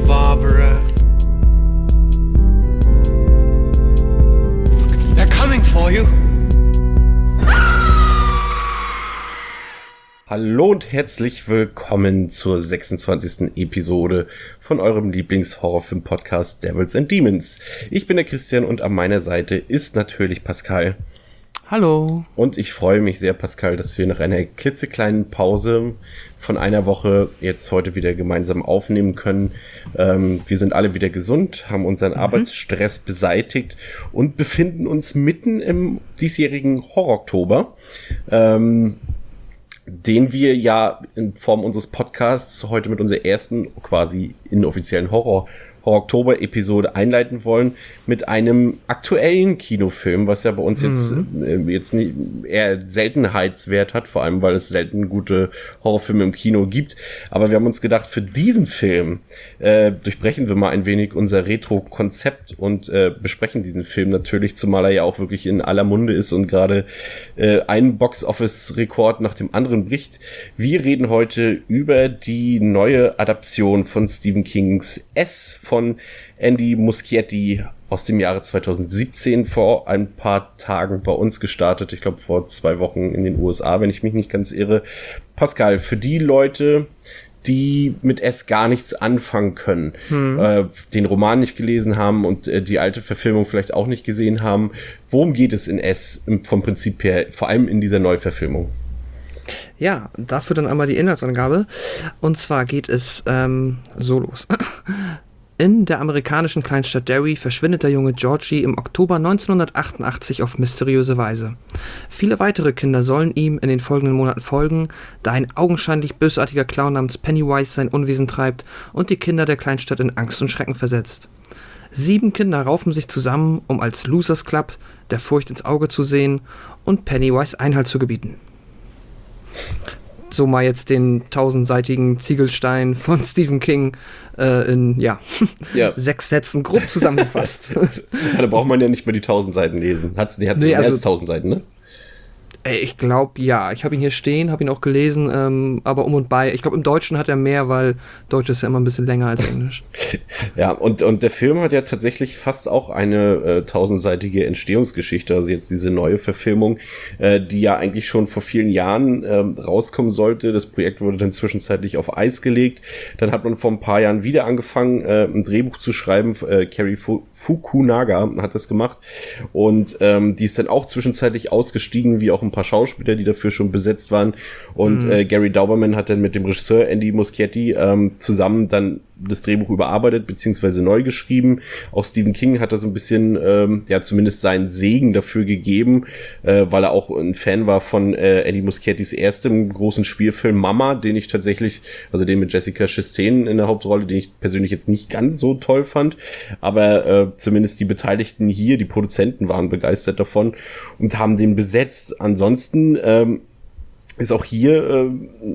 Barbara. They're coming for you. Hallo und herzlich willkommen zur 26. Episode von eurem Lieblings-Horrorfilm-Podcast Devils and Demons. Ich bin der Christian und an meiner Seite ist natürlich Pascal. Hallo. Und ich freue mich sehr, Pascal, dass wir nach einer klitzekleinen Pause von einer Woche jetzt heute wieder gemeinsam aufnehmen können. Wir sind alle wieder gesund, haben unseren Arbeitsstress beseitigt und befinden uns mitten im diesjährigen Horror-Oktober. Den wir ja in Form unseres Podcasts heute mit unserer ersten quasi inoffiziellen Horror-Oktober-Episode einleiten wollen mit einem aktuellen Kinofilm, was ja bei uns jetzt nicht, eher Seltenheitswert hat, vor allem weil es selten gute Horrorfilme im Kino gibt. Aber wir haben uns gedacht, für diesen Film durchbrechen wir mal ein wenig unser Retro-Konzept und besprechen diesen Film natürlich, zumal er ja auch wirklich in aller Munde ist und gerade einen Box-Office-Rekord nach dem anderen bricht. Wir reden heute über die neue Adaption von Stephen Kings S von Andy Muschietti aus dem Jahre 2017, vor ein paar Tagen bei uns gestartet. Ich glaube, vor 2 Wochen in den USA, wenn ich mich nicht ganz irre. Pascal, für die Leute, die mit S gar nichts anfangen können, den Roman nicht gelesen haben und die alte Verfilmung vielleicht auch nicht gesehen haben, worum geht es in S vom Prinzip her, vor allem in dieser Neuverfilmung? Ja, dafür dann einmal die Inhaltsangabe. Und zwar geht es so los. In der amerikanischen Kleinstadt Derry verschwindet der junge Georgie im Oktober 1988 auf mysteriöse Weise. Viele weitere Kinder sollen ihm in den folgenden Monaten folgen, da ein augenscheinlich bösartiger Clown namens Pennywise sein Unwesen treibt und die Kinder der Kleinstadt in Angst und Schrecken versetzt. 7 Kinder raufen sich zusammen, um als Losers Club der Furcht ins Auge zu sehen und Pennywise Einhalt zu gebieten. So mal jetzt den 1000-seitigen Ziegelstein von Stephen King in 6 Sätzen grob zusammengefasst. Ja, da braucht man ja nicht mehr die 1000 Seiten lesen. Die hat mehr als 1000 Seiten, ne? Ich glaube, ja. Ich habe ihn hier stehen, habe ihn auch gelesen, aber um und bei. Ich glaube, im Deutschen hat er mehr, weil Deutsch ist ja immer ein bisschen länger als Englisch. Ja, und der Film hat ja tatsächlich fast auch eine 1000-seitige Entstehungsgeschichte. Also jetzt diese neue Verfilmung, die ja eigentlich schon vor vielen Jahren rauskommen sollte. Das Projekt wurde dann zwischenzeitlich auf Eis gelegt. Dann hat man vor ein paar Jahren wieder angefangen, ein Drehbuch zu schreiben. Cary Fukunaga hat das gemacht. Und die ist dann auch zwischenzeitlich ausgestiegen, wie auch ein paar Schauspieler, die dafür schon besetzt waren. Und Gary Dauberman hat dann mit dem Regisseur Andy Muschietti zusammen dann das Drehbuch überarbeitet beziehungsweise neu geschrieben. Auch Stephen King hat da so ein bisschen zumindest seinen Segen dafür gegeben, weil er auch ein Fan war von Andy Muschiettis erstem großen Spielfilm Mama, den ich tatsächlich, also den mit Jessica Chastain in der Hauptrolle, den ich persönlich jetzt nicht ganz so toll fand, aber zumindest die Beteiligten hier, die Produzenten waren begeistert davon und haben den besetzt. Ansonsten ist auch hier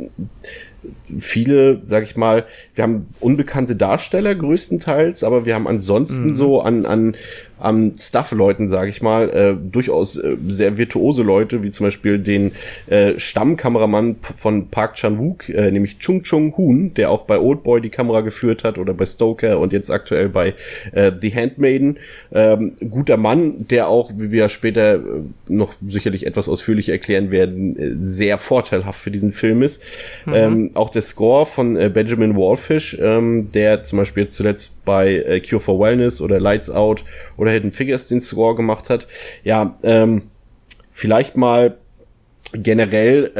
viele, sag ich mal, wir haben unbekannte Darsteller größtenteils, aber wir haben ansonsten so an Stuff-Leuten, sage ich mal, durchaus sehr virtuose Leute, wie zum Beispiel den Stammkameramann von Park Chan-wook, nämlich Chung Chung-hoon, der auch bei Oldboy die Kamera geführt hat oder bei Stoker und jetzt aktuell bei The Handmaiden. Guter Mann, der auch, wie wir später noch sicherlich etwas ausführlicher erklären werden, sehr vorteilhaft für diesen Film ist. Auch der Score von Benjamin Wallfish, der zum Beispiel jetzt zuletzt bei Cure for Wellness oder Lights Out oder Hidden Figures den Score gemacht hat. Ja, vielleicht mal generell,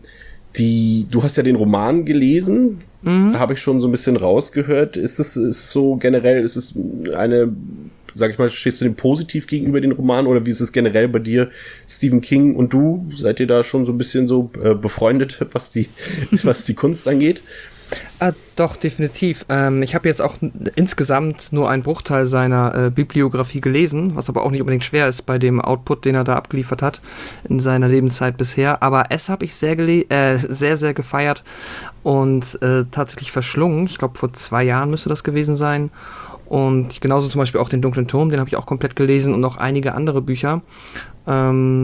du hast ja den Roman gelesen, habe ich schon so ein bisschen rausgehört. Ist es eine, sag ich mal, stehst du dem positiv gegenüber den Roman oder wie ist es generell bei dir, Stephen King und du? Seid ihr da schon so ein bisschen so befreundet, was die Kunst angeht? Doch, definitiv. Ich habe jetzt auch insgesamt nur einen Bruchteil seiner Bibliografie gelesen, was aber auch nicht unbedingt schwer ist bei dem Output, den er da abgeliefert hat in seiner Lebenszeit bisher. Aber es habe ich sehr, sehr gefeiert und tatsächlich verschlungen. Ich glaube, vor 2 Jahren müsste das gewesen sein. Und genauso zum Beispiel auch den Dunklen Turm, den habe ich auch komplett gelesen und noch einige andere Bücher.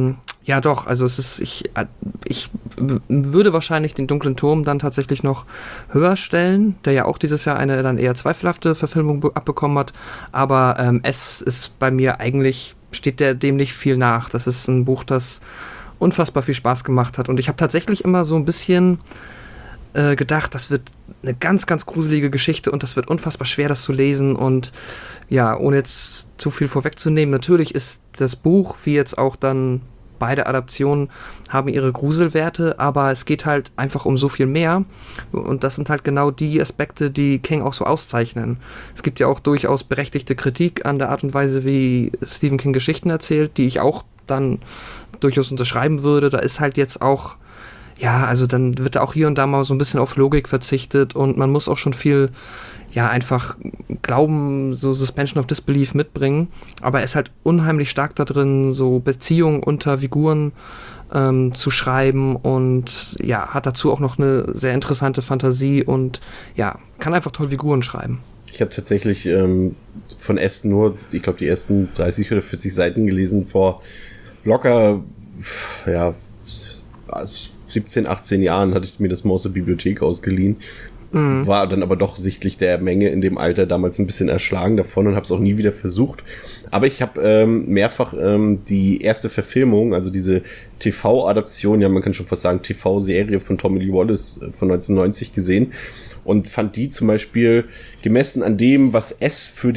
Ja, doch, also ich würde wahrscheinlich den Dunklen Turm dann tatsächlich noch höher stellen, der ja auch dieses Jahr eine dann eher zweifelhafte Verfilmung abbekommen hat, aber es ist bei mir eigentlich, steht dem nicht viel nach. Das ist ein Buch, das unfassbar viel Spaß gemacht hat und ich habe tatsächlich immer so ein bisschen gedacht, das wird eine ganz, ganz gruselige Geschichte und das wird unfassbar schwer, das zu lesen und ja, ohne jetzt zu viel vorwegzunehmen, natürlich ist das Buch, wie jetzt auch dann beide Adaptionen, haben ihre Gruselwerte, aber es geht halt einfach um so viel mehr und das sind halt genau die Aspekte, die King auch so auszeichnen. Es gibt ja auch durchaus berechtigte Kritik an der Art und Weise, wie Stephen King Geschichten erzählt, die ich auch dann durchaus unterschreiben würde. Da ist halt jetzt auch ja, also dann wird da auch hier und da mal so ein bisschen auf Logik verzichtet und man muss auch schon viel, ja, einfach Glauben, so Suspension of Disbelief mitbringen. Aber er ist halt unheimlich stark da drin, so Beziehungen unter Figuren zu schreiben und ja, hat dazu auch noch eine sehr interessante Fantasie und ja, kann einfach toll Figuren schreiben. Ich habe tatsächlich von Aston nur, ich glaube, die ersten 30 oder 40 Seiten gelesen vor locker, ja, 17, 18 Jahren hatte ich mir das mal aus der Bibliothek ausgeliehen. War dann aber doch sichtlich der Menge in dem Alter damals ein bisschen erschlagen davon und habe es auch nie wieder versucht. Aber ich habe mehrfach die erste Verfilmung, also diese TV-Adaption, ja man kann schon fast sagen TV-Serie von Tommy Lee Wallace von 1990 gesehen und fand die zum Beispiel gemessen an dem, was es für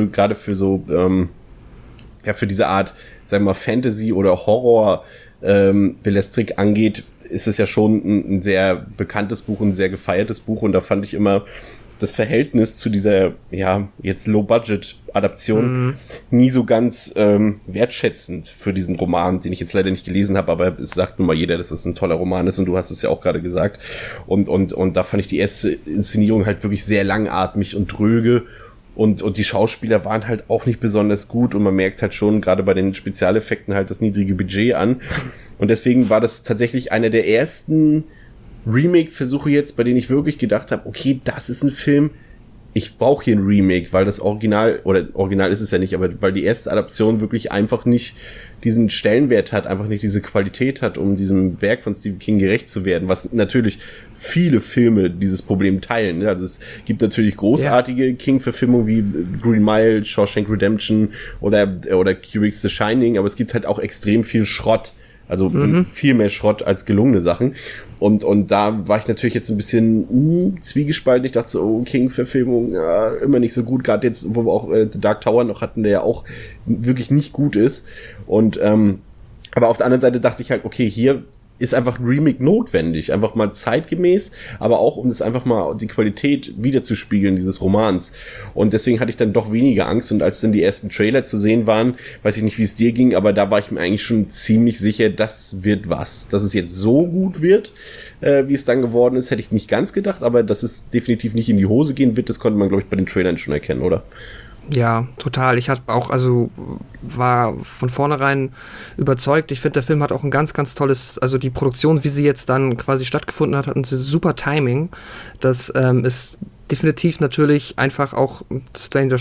diese Art, sagen wir mal, Fantasy oder Horror Belletristik angeht, ist es ja schon ein sehr bekanntes Buch, ein sehr gefeiertes Buch und da fand ich immer das Verhältnis zu dieser, ja, jetzt Low-Budget-Adaption nie so ganz wertschätzend für diesen Roman, den ich jetzt leider nicht gelesen habe, aber es sagt nun mal jeder, dass das ein toller Roman ist und du hast es ja auch gerade gesagt und da fand ich die erste Inszenierung halt wirklich sehr langatmig und dröge. Und die Schauspieler waren halt auch nicht besonders gut und man merkt halt schon gerade bei den Spezialeffekten halt das niedrige Budget an. Und deswegen war das tatsächlich einer der ersten Remake-Versuche jetzt, bei denen ich wirklich gedacht habe, okay, das ist ein Film, ich brauche hier ein Remake, weil das Original, oder Original ist es ja nicht, aber weil die erste Adaption wirklich einfach nicht diesen Stellenwert hat, einfach nicht diese Qualität hat, um diesem Werk von Stephen King gerecht zu werden, was natürlich viele Filme dieses Problem teilen. Also es gibt natürlich großartige King-Verfilmungen wie Green Mile, Shawshank Redemption oder Kubrick's The Shining, aber es gibt halt auch extrem viel Schrott. Also viel mehr Schrott als gelungene Sachen. Und da war ich natürlich jetzt ein bisschen zwiegespalten. Ich dachte so, oh, King-Verfilmung, ja, immer nicht so gut. Gerade jetzt, wo wir auch The Dark Tower noch hatten, der ja auch wirklich nicht gut ist. Und aber auf der anderen Seite dachte ich halt, okay, hier ist einfach ein Remake notwendig. Einfach mal zeitgemäß, aber auch, um das einfach mal die Qualität wiederzuspiegeln, dieses Romans. Und deswegen hatte ich dann doch weniger Angst. Und als dann die ersten Trailer zu sehen waren, weiß ich nicht, wie es dir ging, aber da war ich mir eigentlich schon ziemlich sicher, das wird was. Dass es jetzt so gut wird, wie es dann geworden ist, hätte ich nicht ganz gedacht. Aber dass es definitiv nicht in die Hose gehen wird, das konnte man, glaube ich, bei den Trailern schon erkennen, oder? Ja, total. Ich hatte auch, also war von vornherein überzeugt. Ich finde, der Film hat auch ein ganz, ganz tolles, also die Produktion, wie sie jetzt dann quasi stattgefunden hat ein super Timing. Das ist definitiv natürlich einfach auch Stranger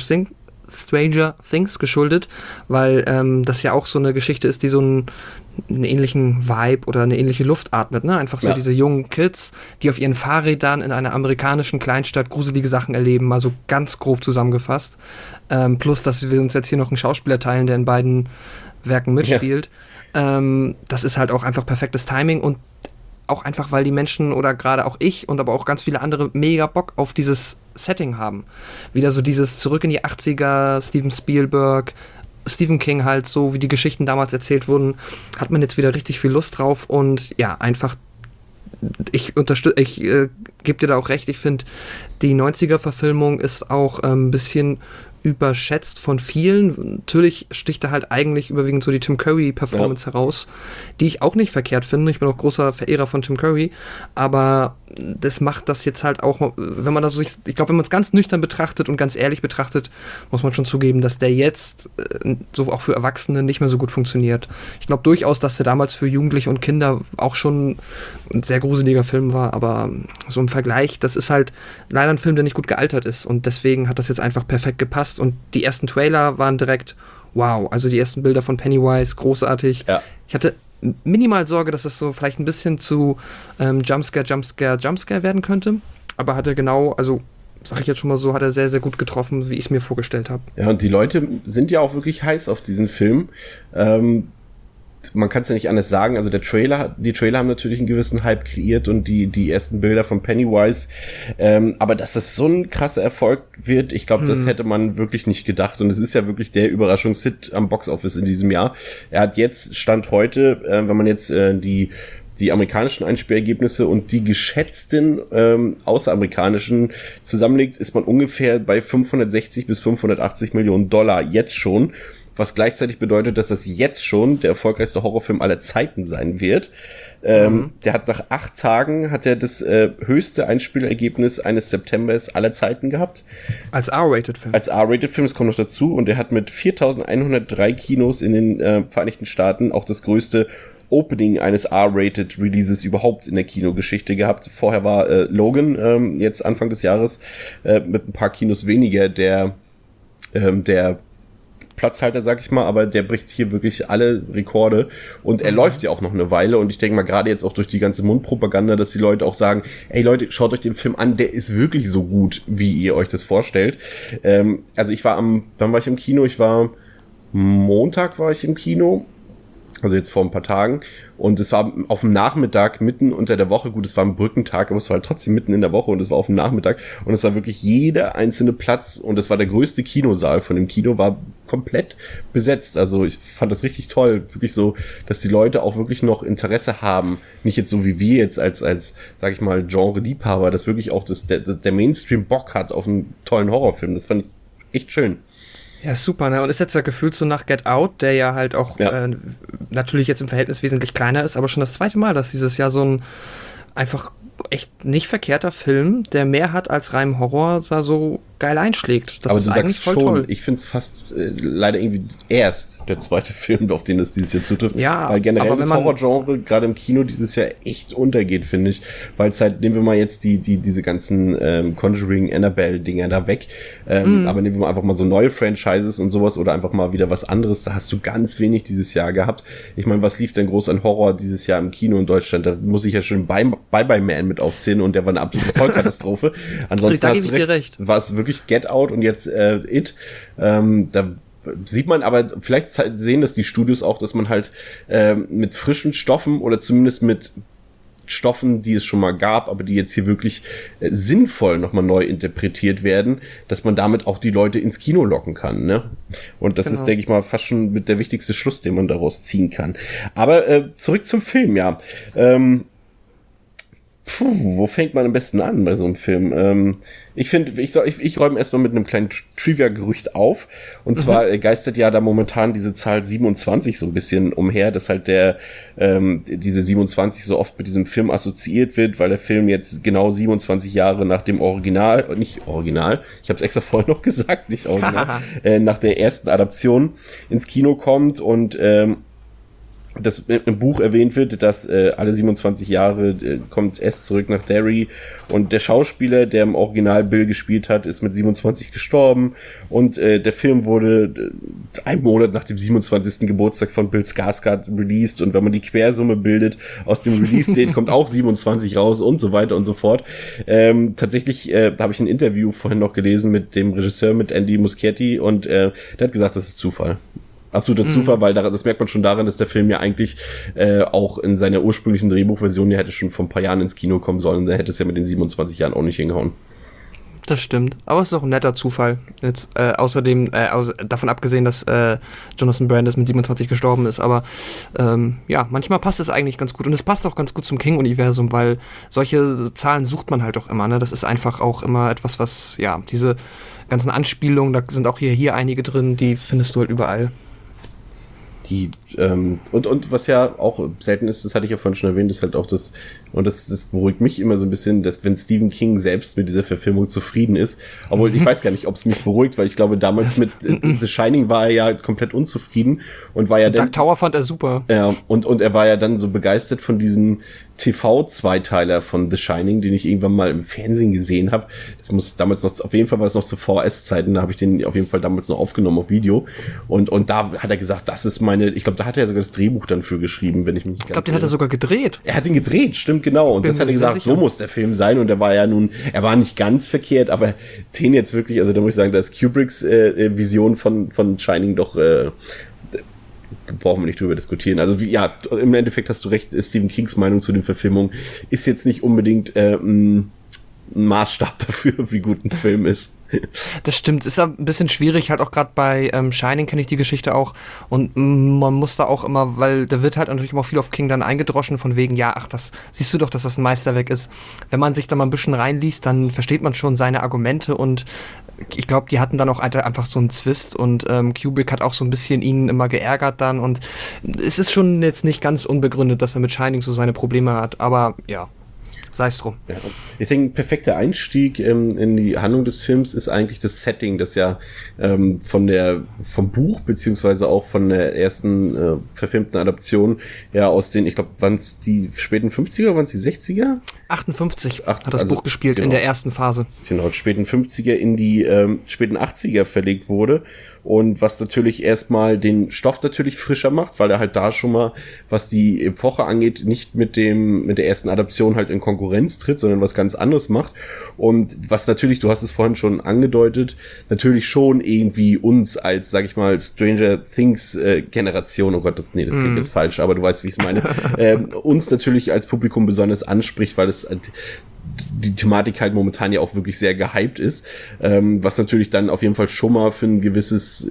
Things geschuldet, weil das ja auch so eine Geschichte ist, die so einen ähnlichen Vibe oder eine ähnliche Luft atmet, ne? Einfach so diese jungen Kids, die auf ihren Fahrrädern in einer amerikanischen Kleinstadt gruselige Sachen erleben, mal so ganz grob zusammengefasst. Plus, dass wir uns jetzt hier noch einen Schauspieler teilen, der in beiden Werken mitspielt. Ja. Das ist halt auch einfach perfektes Timing und auch einfach, weil die Menschen oder gerade auch ich und aber auch ganz viele andere mega Bock auf dieses Setting haben. Wieder so dieses zurück in die 80er, Steven Spielberg, Stephen King halt, so wie die Geschichten damals erzählt wurden, hat man jetzt wieder richtig viel Lust drauf und ja, einfach ich gebe dir da auch recht, ich finde, die 90er-Verfilmung ist auch ein bisschen überschätzt von vielen. Natürlich sticht da halt eigentlich überwiegend so die Tim Curry-Performance heraus, die ich auch nicht verkehrt finde. Ich bin auch großer Verehrer von Tim Curry, aber das macht das jetzt halt auch, wenn man das so, ich glaube, wenn man es ganz nüchtern betrachtet und ganz ehrlich betrachtet, muss man schon zugeben, dass der jetzt so auch für Erwachsene nicht mehr so gut funktioniert. Ich glaube durchaus, dass der damals für Jugendliche und Kinder auch schon ein sehr gruseliger Film war, aber so im Vergleich, das ist halt leider ein Film, der nicht gut gealtert ist und deswegen hat das jetzt einfach perfekt gepasst und die ersten Trailer waren direkt wow, also die ersten Bilder von Pennywise, großartig. Ja. Ich hatte minimal Sorge, dass das so vielleicht ein bisschen zu Jumpscare werden könnte. Aber hat er genau, also sag ich jetzt schon mal so, hat er sehr, sehr gut getroffen, wie ich es mir vorgestellt habe. Ja, und die Leute sind ja auch wirklich heiß auf diesen Film. Man kann es ja nicht anders sagen, also die Trailer haben natürlich einen gewissen Hype kreiert und die ersten Bilder von Pennywise, aber dass das so ein krasser Erfolg wird, ich glaube, das hätte man wirklich nicht gedacht und es ist ja wirklich der Überraschungshit am Boxoffice in diesem Jahr. Er hat jetzt, Stand heute, wenn man jetzt die amerikanischen Einspielergebnisse und die geschätzten außeramerikanischen zusammenlegt, ist man ungefähr bei 560 bis 580 Millionen Dollar jetzt schon, was gleichzeitig bedeutet, dass das jetzt schon der erfolgreichste Horrorfilm aller Zeiten sein wird. Der hat nach 8 Tagen das höchste Einspielergebnis eines Septembers aller Zeiten gehabt. Als R-Rated-Film. Als R-Rated-Film, das kommt noch dazu. Und er hat mit 4.103 Kinos in den Vereinigten Staaten auch das größte Opening eines R-Rated-Releases überhaupt in der Kinogeschichte gehabt. Vorher war Logan jetzt Anfang des Jahres mit ein paar Kinos weniger der Platzhalter, sag ich mal, aber der bricht hier wirklich alle Rekorde und er läuft ja auch noch eine Weile und ich denke mal gerade jetzt auch durch die ganze Mundpropaganda, dass die Leute auch sagen, ey Leute, schaut euch den Film an, der ist wirklich so gut, wie ihr euch das vorstellt. Also wann war ich im Kino? Montag war ich im Kino. Also jetzt vor ein paar Tagen. Und es war auf dem Nachmittag, mitten unter der Woche. Gut, es war ein Brückentag, aber es war halt trotzdem mitten in der Woche und es war auf dem Nachmittag. Und es war wirklich jeder einzelne Platz. Und es war der größte Kinosaal von dem Kino, war komplett besetzt. Also ich fand das richtig toll. Wirklich so, dass die Leute auch wirklich noch Interesse haben. Nicht jetzt so wie wir jetzt als sag ich mal, Genre-Liebhaber, dass wirklich auch der Mainstream Bock hat auf einen tollen Horrorfilm. Das fand ich echt schön. Ja, super, ne? Und ist jetzt ja gefühlt so nach Get Out, der ja halt auch natürlich jetzt im Verhältnis wesentlich kleiner ist, aber schon das zweite Mal, dass dieses Jahr so ein einfach echt nicht verkehrter Film, der mehr hat als rein Horror, so geil einschlägt. Das aber ist du eigentlich sagst voll schon, toll. Ich finde es fast leider irgendwie erst der zweite Film, auf den es dieses Jahr zutrifft. Ja, weil generell aber das Horrorgenre gerade im Kino dieses Jahr echt untergeht, finde ich. Weil es halt, nehmen wir mal jetzt diese ganzen Conjuring, Annabelle-Dinger da weg. Aber nehmen wir mal einfach mal so neue Franchises und sowas oder einfach mal wieder was anderes. Da hast du ganz wenig dieses Jahr gehabt. Ich meine, was lief denn groß an Horror dieses Jahr im Kino in Deutschland? Da muss ich ja schon Bye-Bye-Man mit aufzählen und der war eine absolute Vollkatastrophe. Ansonsten da hast gebe du ich dir recht. war es wirklich Get Out und jetzt It. Da sieht man aber, vielleicht sehen das die Studios auch, dass man halt mit frischen Stoffen oder zumindest mit Stoffen, die es schon mal gab, aber die jetzt hier wirklich sinnvoll nochmal neu interpretiert werden, dass man damit auch die Leute ins Kino locken kann, ne? Und das ist, denke ich mal, fast schon mit der wichtigste Schluss, den man daraus ziehen kann. Aber zurück zum Film, ja. Wo fängt man am besten an bei so einem Film? Ich finde, ich räume erstmal mit einem kleinen Trivia-Gerücht auf. Und zwar geistert ja da momentan diese Zahl 27 so ein bisschen umher, dass halt diese 27 so oft mit diesem Film assoziiert wird, weil der Film jetzt genau 27 Jahre nach dem nicht Original, ich habe es extra vorher noch gesagt, nicht Original, nach der ersten Adaption ins Kino kommt und das im Buch erwähnt wird, dass alle 27 Jahre kommt S zurück nach Derry und der Schauspieler, der im Original Bill gespielt hat, ist mit 27 gestorben und der Film wurde 1 Monat nach dem 27. Geburtstag von Bill Skarsgård released und wenn man die Quersumme bildet aus dem Release-Date kommt auch 27 raus und so weiter und so fort. Tatsächlich habe ich ein Interview vorhin noch gelesen mit dem Regisseur, mit Andy Muschietti und der hat gesagt, das ist Zufall. Absoluter Zufall, weil das merkt man schon daran, dass der Film ja eigentlich auch in seiner ursprünglichen Drehbuchversion, der hätte schon vor ein paar Jahren ins Kino kommen sollen, der hätte es ja mit den 27 Jahren auch nicht hingehauen. Das stimmt, aber es ist auch ein netter Zufall. Jetzt außerdem, davon abgesehen, dass Jonathan Brandis mit 27 gestorben ist, aber ja, manchmal passt es eigentlich ganz gut und es passt auch ganz gut zum King-Universum, weil solche Zahlen sucht man halt auch immer, ne? Das ist einfach auch immer etwas, was, ja, diese ganzen Anspielungen, da sind auch hier einige drin, die findest du halt überall. Und was ja auch selten ist, das hatte ich ja vorhin schon erwähnt, ist halt auch das beruhigt mich immer so ein bisschen, dass wenn Stephen King selbst mit dieser Verfilmung zufrieden ist, obwohl ich weiß gar nicht, ob es mich beruhigt, weil ich glaube, damals mit The Shining war er ja komplett unzufrieden und war ja dann... Dark Tower fand er super. Ja, und er war ja dann so begeistert von diesem TV-Zweiteiler von The Shining, den ich irgendwann mal im Fernsehen gesehen habe. Das muss damals noch, auf jeden Fall war es noch zu VHS-Zeiten, da habe ich den auf jeden Fall damals noch aufgenommen auf Video und da hat er gesagt, das ist mein ich glaube, da hat er sogar das Drehbuch dann für geschrieben, wenn ich mich nicht ganz Ich glaube, den hat er sogar gedreht. Er hat ihn gedreht, stimmt, genau. Und Bin das hat er mir gesagt, sehr sicher. so muss der Film sein. Und er war nicht ganz verkehrt, aber den jetzt wirklich, also da muss ich sagen, da ist Kubricks Vision von Shining doch, brauchen wir nicht drüber diskutieren. Also im Endeffekt hast du recht, Stephen Kings Meinung zu den Verfilmungen ist jetzt nicht unbedingt ein Maßstab dafür, wie gut ein Film ist. Das stimmt, ist ein bisschen schwierig, halt auch gerade bei Shining kenne ich die Geschichte auch und man muss da auch immer, weil da wird halt natürlich immer viel auf King dann eingedroschen von wegen, das siehst du doch, dass das ein Meisterwerk ist. Wenn man sich da mal ein bisschen reinliest, dann versteht man schon seine Argumente und ich glaube, die hatten dann auch einfach so einen Zwist und Kubrick hat auch so ein bisschen ihn immer geärgert dann und es ist schon jetzt nicht ganz unbegründet, dass er mit Shining so seine Probleme hat, aber ja. Sei es drum. Ja. Ich denke, ein perfekter Einstieg in die Handlung des Films ist eigentlich das Setting, das ja vom Buch beziehungsweise auch von der ersten verfilmten Adaption ja aus den, ich glaube, waren es die späten 50er, waren es die 60er? 58 hat das Buch gespielt, genau. In der ersten Phase. Genau, späten 50er in die späten 80er verlegt wurde. Und was natürlich erstmal den Stoff natürlich frischer macht, weil er halt da schon mal, was die Epoche angeht, nicht mit der ersten Adaption halt in Konkurrenz tritt, sondern was ganz anderes macht. Und was natürlich, du hast es vorhin schon angedeutet, natürlich schon irgendwie uns als, sag ich mal, Stranger Things Generation, oh Gott, das klingt jetzt falsch, aber du weißt, wie ich es meine, uns natürlich als Publikum besonders anspricht, weil es die Thematik halt momentan ja auch wirklich sehr gehypt ist, was natürlich dann auf jeden Fall schon mal für ein gewisses,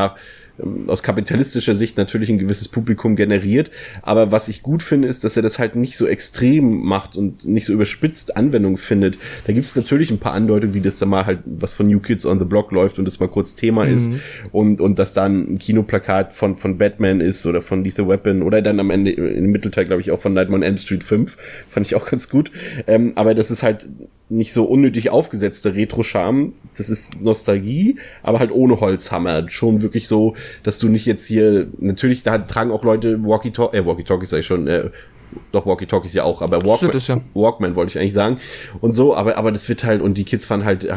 aus kapitalistischer Sicht natürlich ein gewisses Publikum generiert, aber was ich gut finde, ist, dass er das halt nicht so extrem macht und nicht so überspitzt Anwendung findet. Da gibt es natürlich ein paar Andeutungen, wie das da mal halt was von New Kids on the Block läuft und das mal kurz Thema ist und dass dann ein Kinoplakat von Batman ist oder von Lethal Weapon oder dann am Ende im Mittelteil, glaube ich, auch von Nightmare on Elm Street 5. Fand ich auch ganz gut. Aber das ist halt nicht so unnötig aufgesetzter Retro-Charme. Das ist Nostalgie, aber halt ohne Holzhammer. Schon wirklich so, dass du nicht jetzt hier, natürlich, da tragen auch Leute Walkie-Talkies sag ich schon, doch Walkie-Talkies ja auch, aber Walkman wollte ich eigentlich sagen. Und so, aber das wird halt, und die Kids fahren halt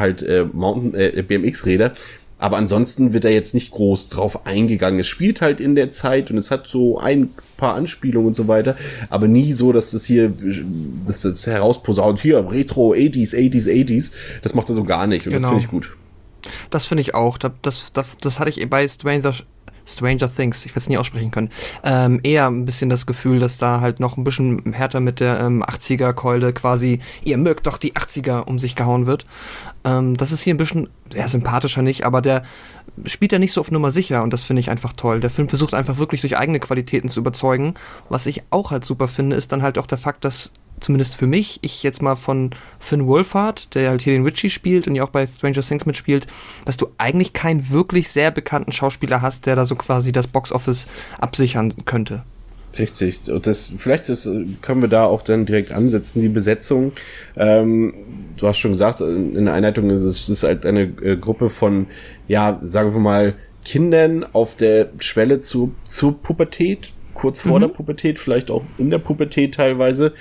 BMX-Räder. Aber ansonsten wird er jetzt nicht groß drauf eingegangen. Es spielt halt in der Zeit und es hat so ein paar Anspielungen und so weiter, aber nie so, dass das herausposaunt, hier, Retro, 80s, das macht er so gar nicht und Das finde ich gut. Das finde ich auch. Das hatte ich bei Stranger Things, ich werde es nie aussprechen können, eher ein bisschen das Gefühl, dass da halt noch ein bisschen härter mit der 80er-Keule quasi, ihr mögt doch die 80er, um sich gehauen wird. Das ist hier ein bisschen, sympathischer nicht, aber der spielt ja nicht so auf Nummer sicher und das finde ich einfach toll. Der Film versucht einfach wirklich durch eigene Qualitäten zu überzeugen. Was ich auch halt super finde, ist dann halt auch der Fakt, dass zumindest für mich, ich jetzt mal von Finn Wolfhard, der halt hier den Richie spielt und ja auch bei Stranger Things mitspielt, dass du eigentlich keinen wirklich sehr bekannten Schauspieler hast, der da so quasi das Boxoffice absichern könnte. Richtig. Und können wir da auch dann direkt ansetzen, die Besetzung. Du hast schon gesagt, in der Einleitung ist es halt eine Gruppe von, sagen wir mal, Kindern auf der Schwelle zur Pubertät, kurz vor der Pubertät, vielleicht auch in der Pubertät teilweise.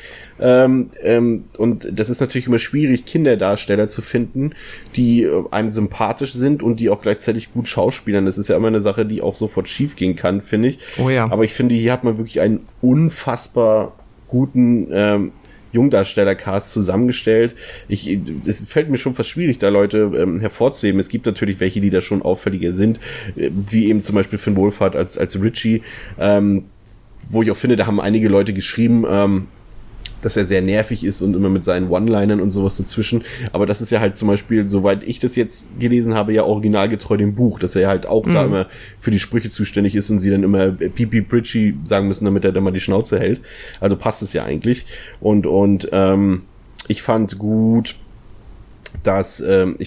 Und das ist natürlich immer schwierig, Kinderdarsteller zu finden, die einem sympathisch sind und die auch gleichzeitig gut schauspielern. Das ist ja immer eine Sache, die auch sofort schief gehen kann, finde ich. Oh ja. Aber ich finde, hier hat man wirklich einen unfassbar guten Jungdarsteller-Cast zusammengestellt. Es fällt mir schon fast schwierig, da Leute hervorzuheben. Es gibt natürlich welche, die da schon auffälliger sind, wie eben zum Beispiel Finn Wolfhard als Richie, wo ich auch finde, da haben einige Leute geschrieben, dass er sehr nervig ist und immer mit seinen One-Linern und sowas dazwischen. Aber das ist ja halt zum Beispiel, soweit ich das jetzt gelesen habe, ja originalgetreu dem Buch, dass er halt auch da immer für die Sprüche zuständig ist und sie dann immer Pipi Pritchie sagen müssen, damit er dann mal die Schnauze hält. Also passt es ja eigentlich. Und ich fand gut, dass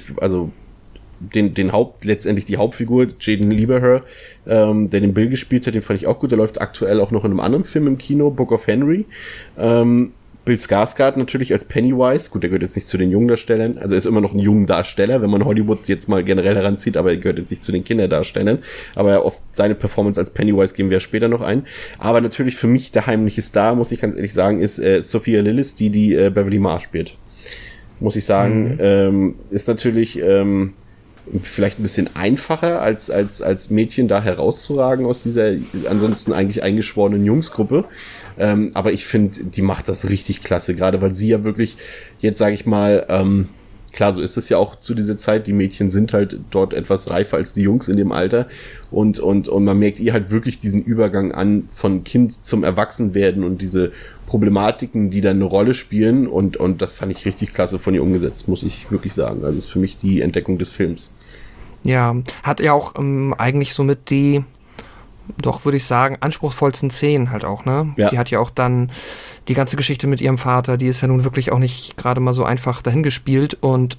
letztendlich die Hauptfigur, Jaden Lieberher, der den Bill gespielt hat, den fand ich auch gut. Der läuft aktuell auch noch in einem anderen Film im Kino, Book of Henry. Bill Skarsgård natürlich als Pennywise. Gut, der gehört jetzt nicht zu den Jungdarstellern. Also er ist immer noch ein Jungdarsteller, wenn man Hollywood jetzt mal generell heranzieht, aber er gehört jetzt nicht zu den Kinderdarstellern. Aber auf seine Performance als Pennywise gehen wir später noch ein. Aber natürlich für mich der heimliche Star, muss ich ganz ehrlich sagen, ist Sophia Lillis, die Beverly Marsh spielt. Muss ich sagen, ist natürlich vielleicht ein bisschen einfacher als Mädchen da herauszuragen aus dieser ansonsten eigentlich eingeschworenen Jungsgruppe. Aber ich finde, die macht das richtig klasse, gerade weil sie ja wirklich jetzt, sage ich mal, klar, so ist es ja auch zu dieser Zeit. Die Mädchen sind halt dort etwas reifer als die Jungs in dem Alter. Und man merkt ihr halt wirklich diesen Übergang an von Kind zum Erwachsenwerden und diese Problematiken, die dann eine Rolle spielen. Und das fand ich richtig klasse von ihr umgesetzt, muss ich wirklich sagen. Also ist für mich die Entdeckung des Films. Ja, hat ja auch eigentlich somit die, doch würde ich sagen, anspruchsvollsten Szenen halt auch, ne? Ja. Die hat ja auch dann die ganze Geschichte mit ihrem Vater, die ist ja nun wirklich auch nicht gerade mal so einfach dahingespielt und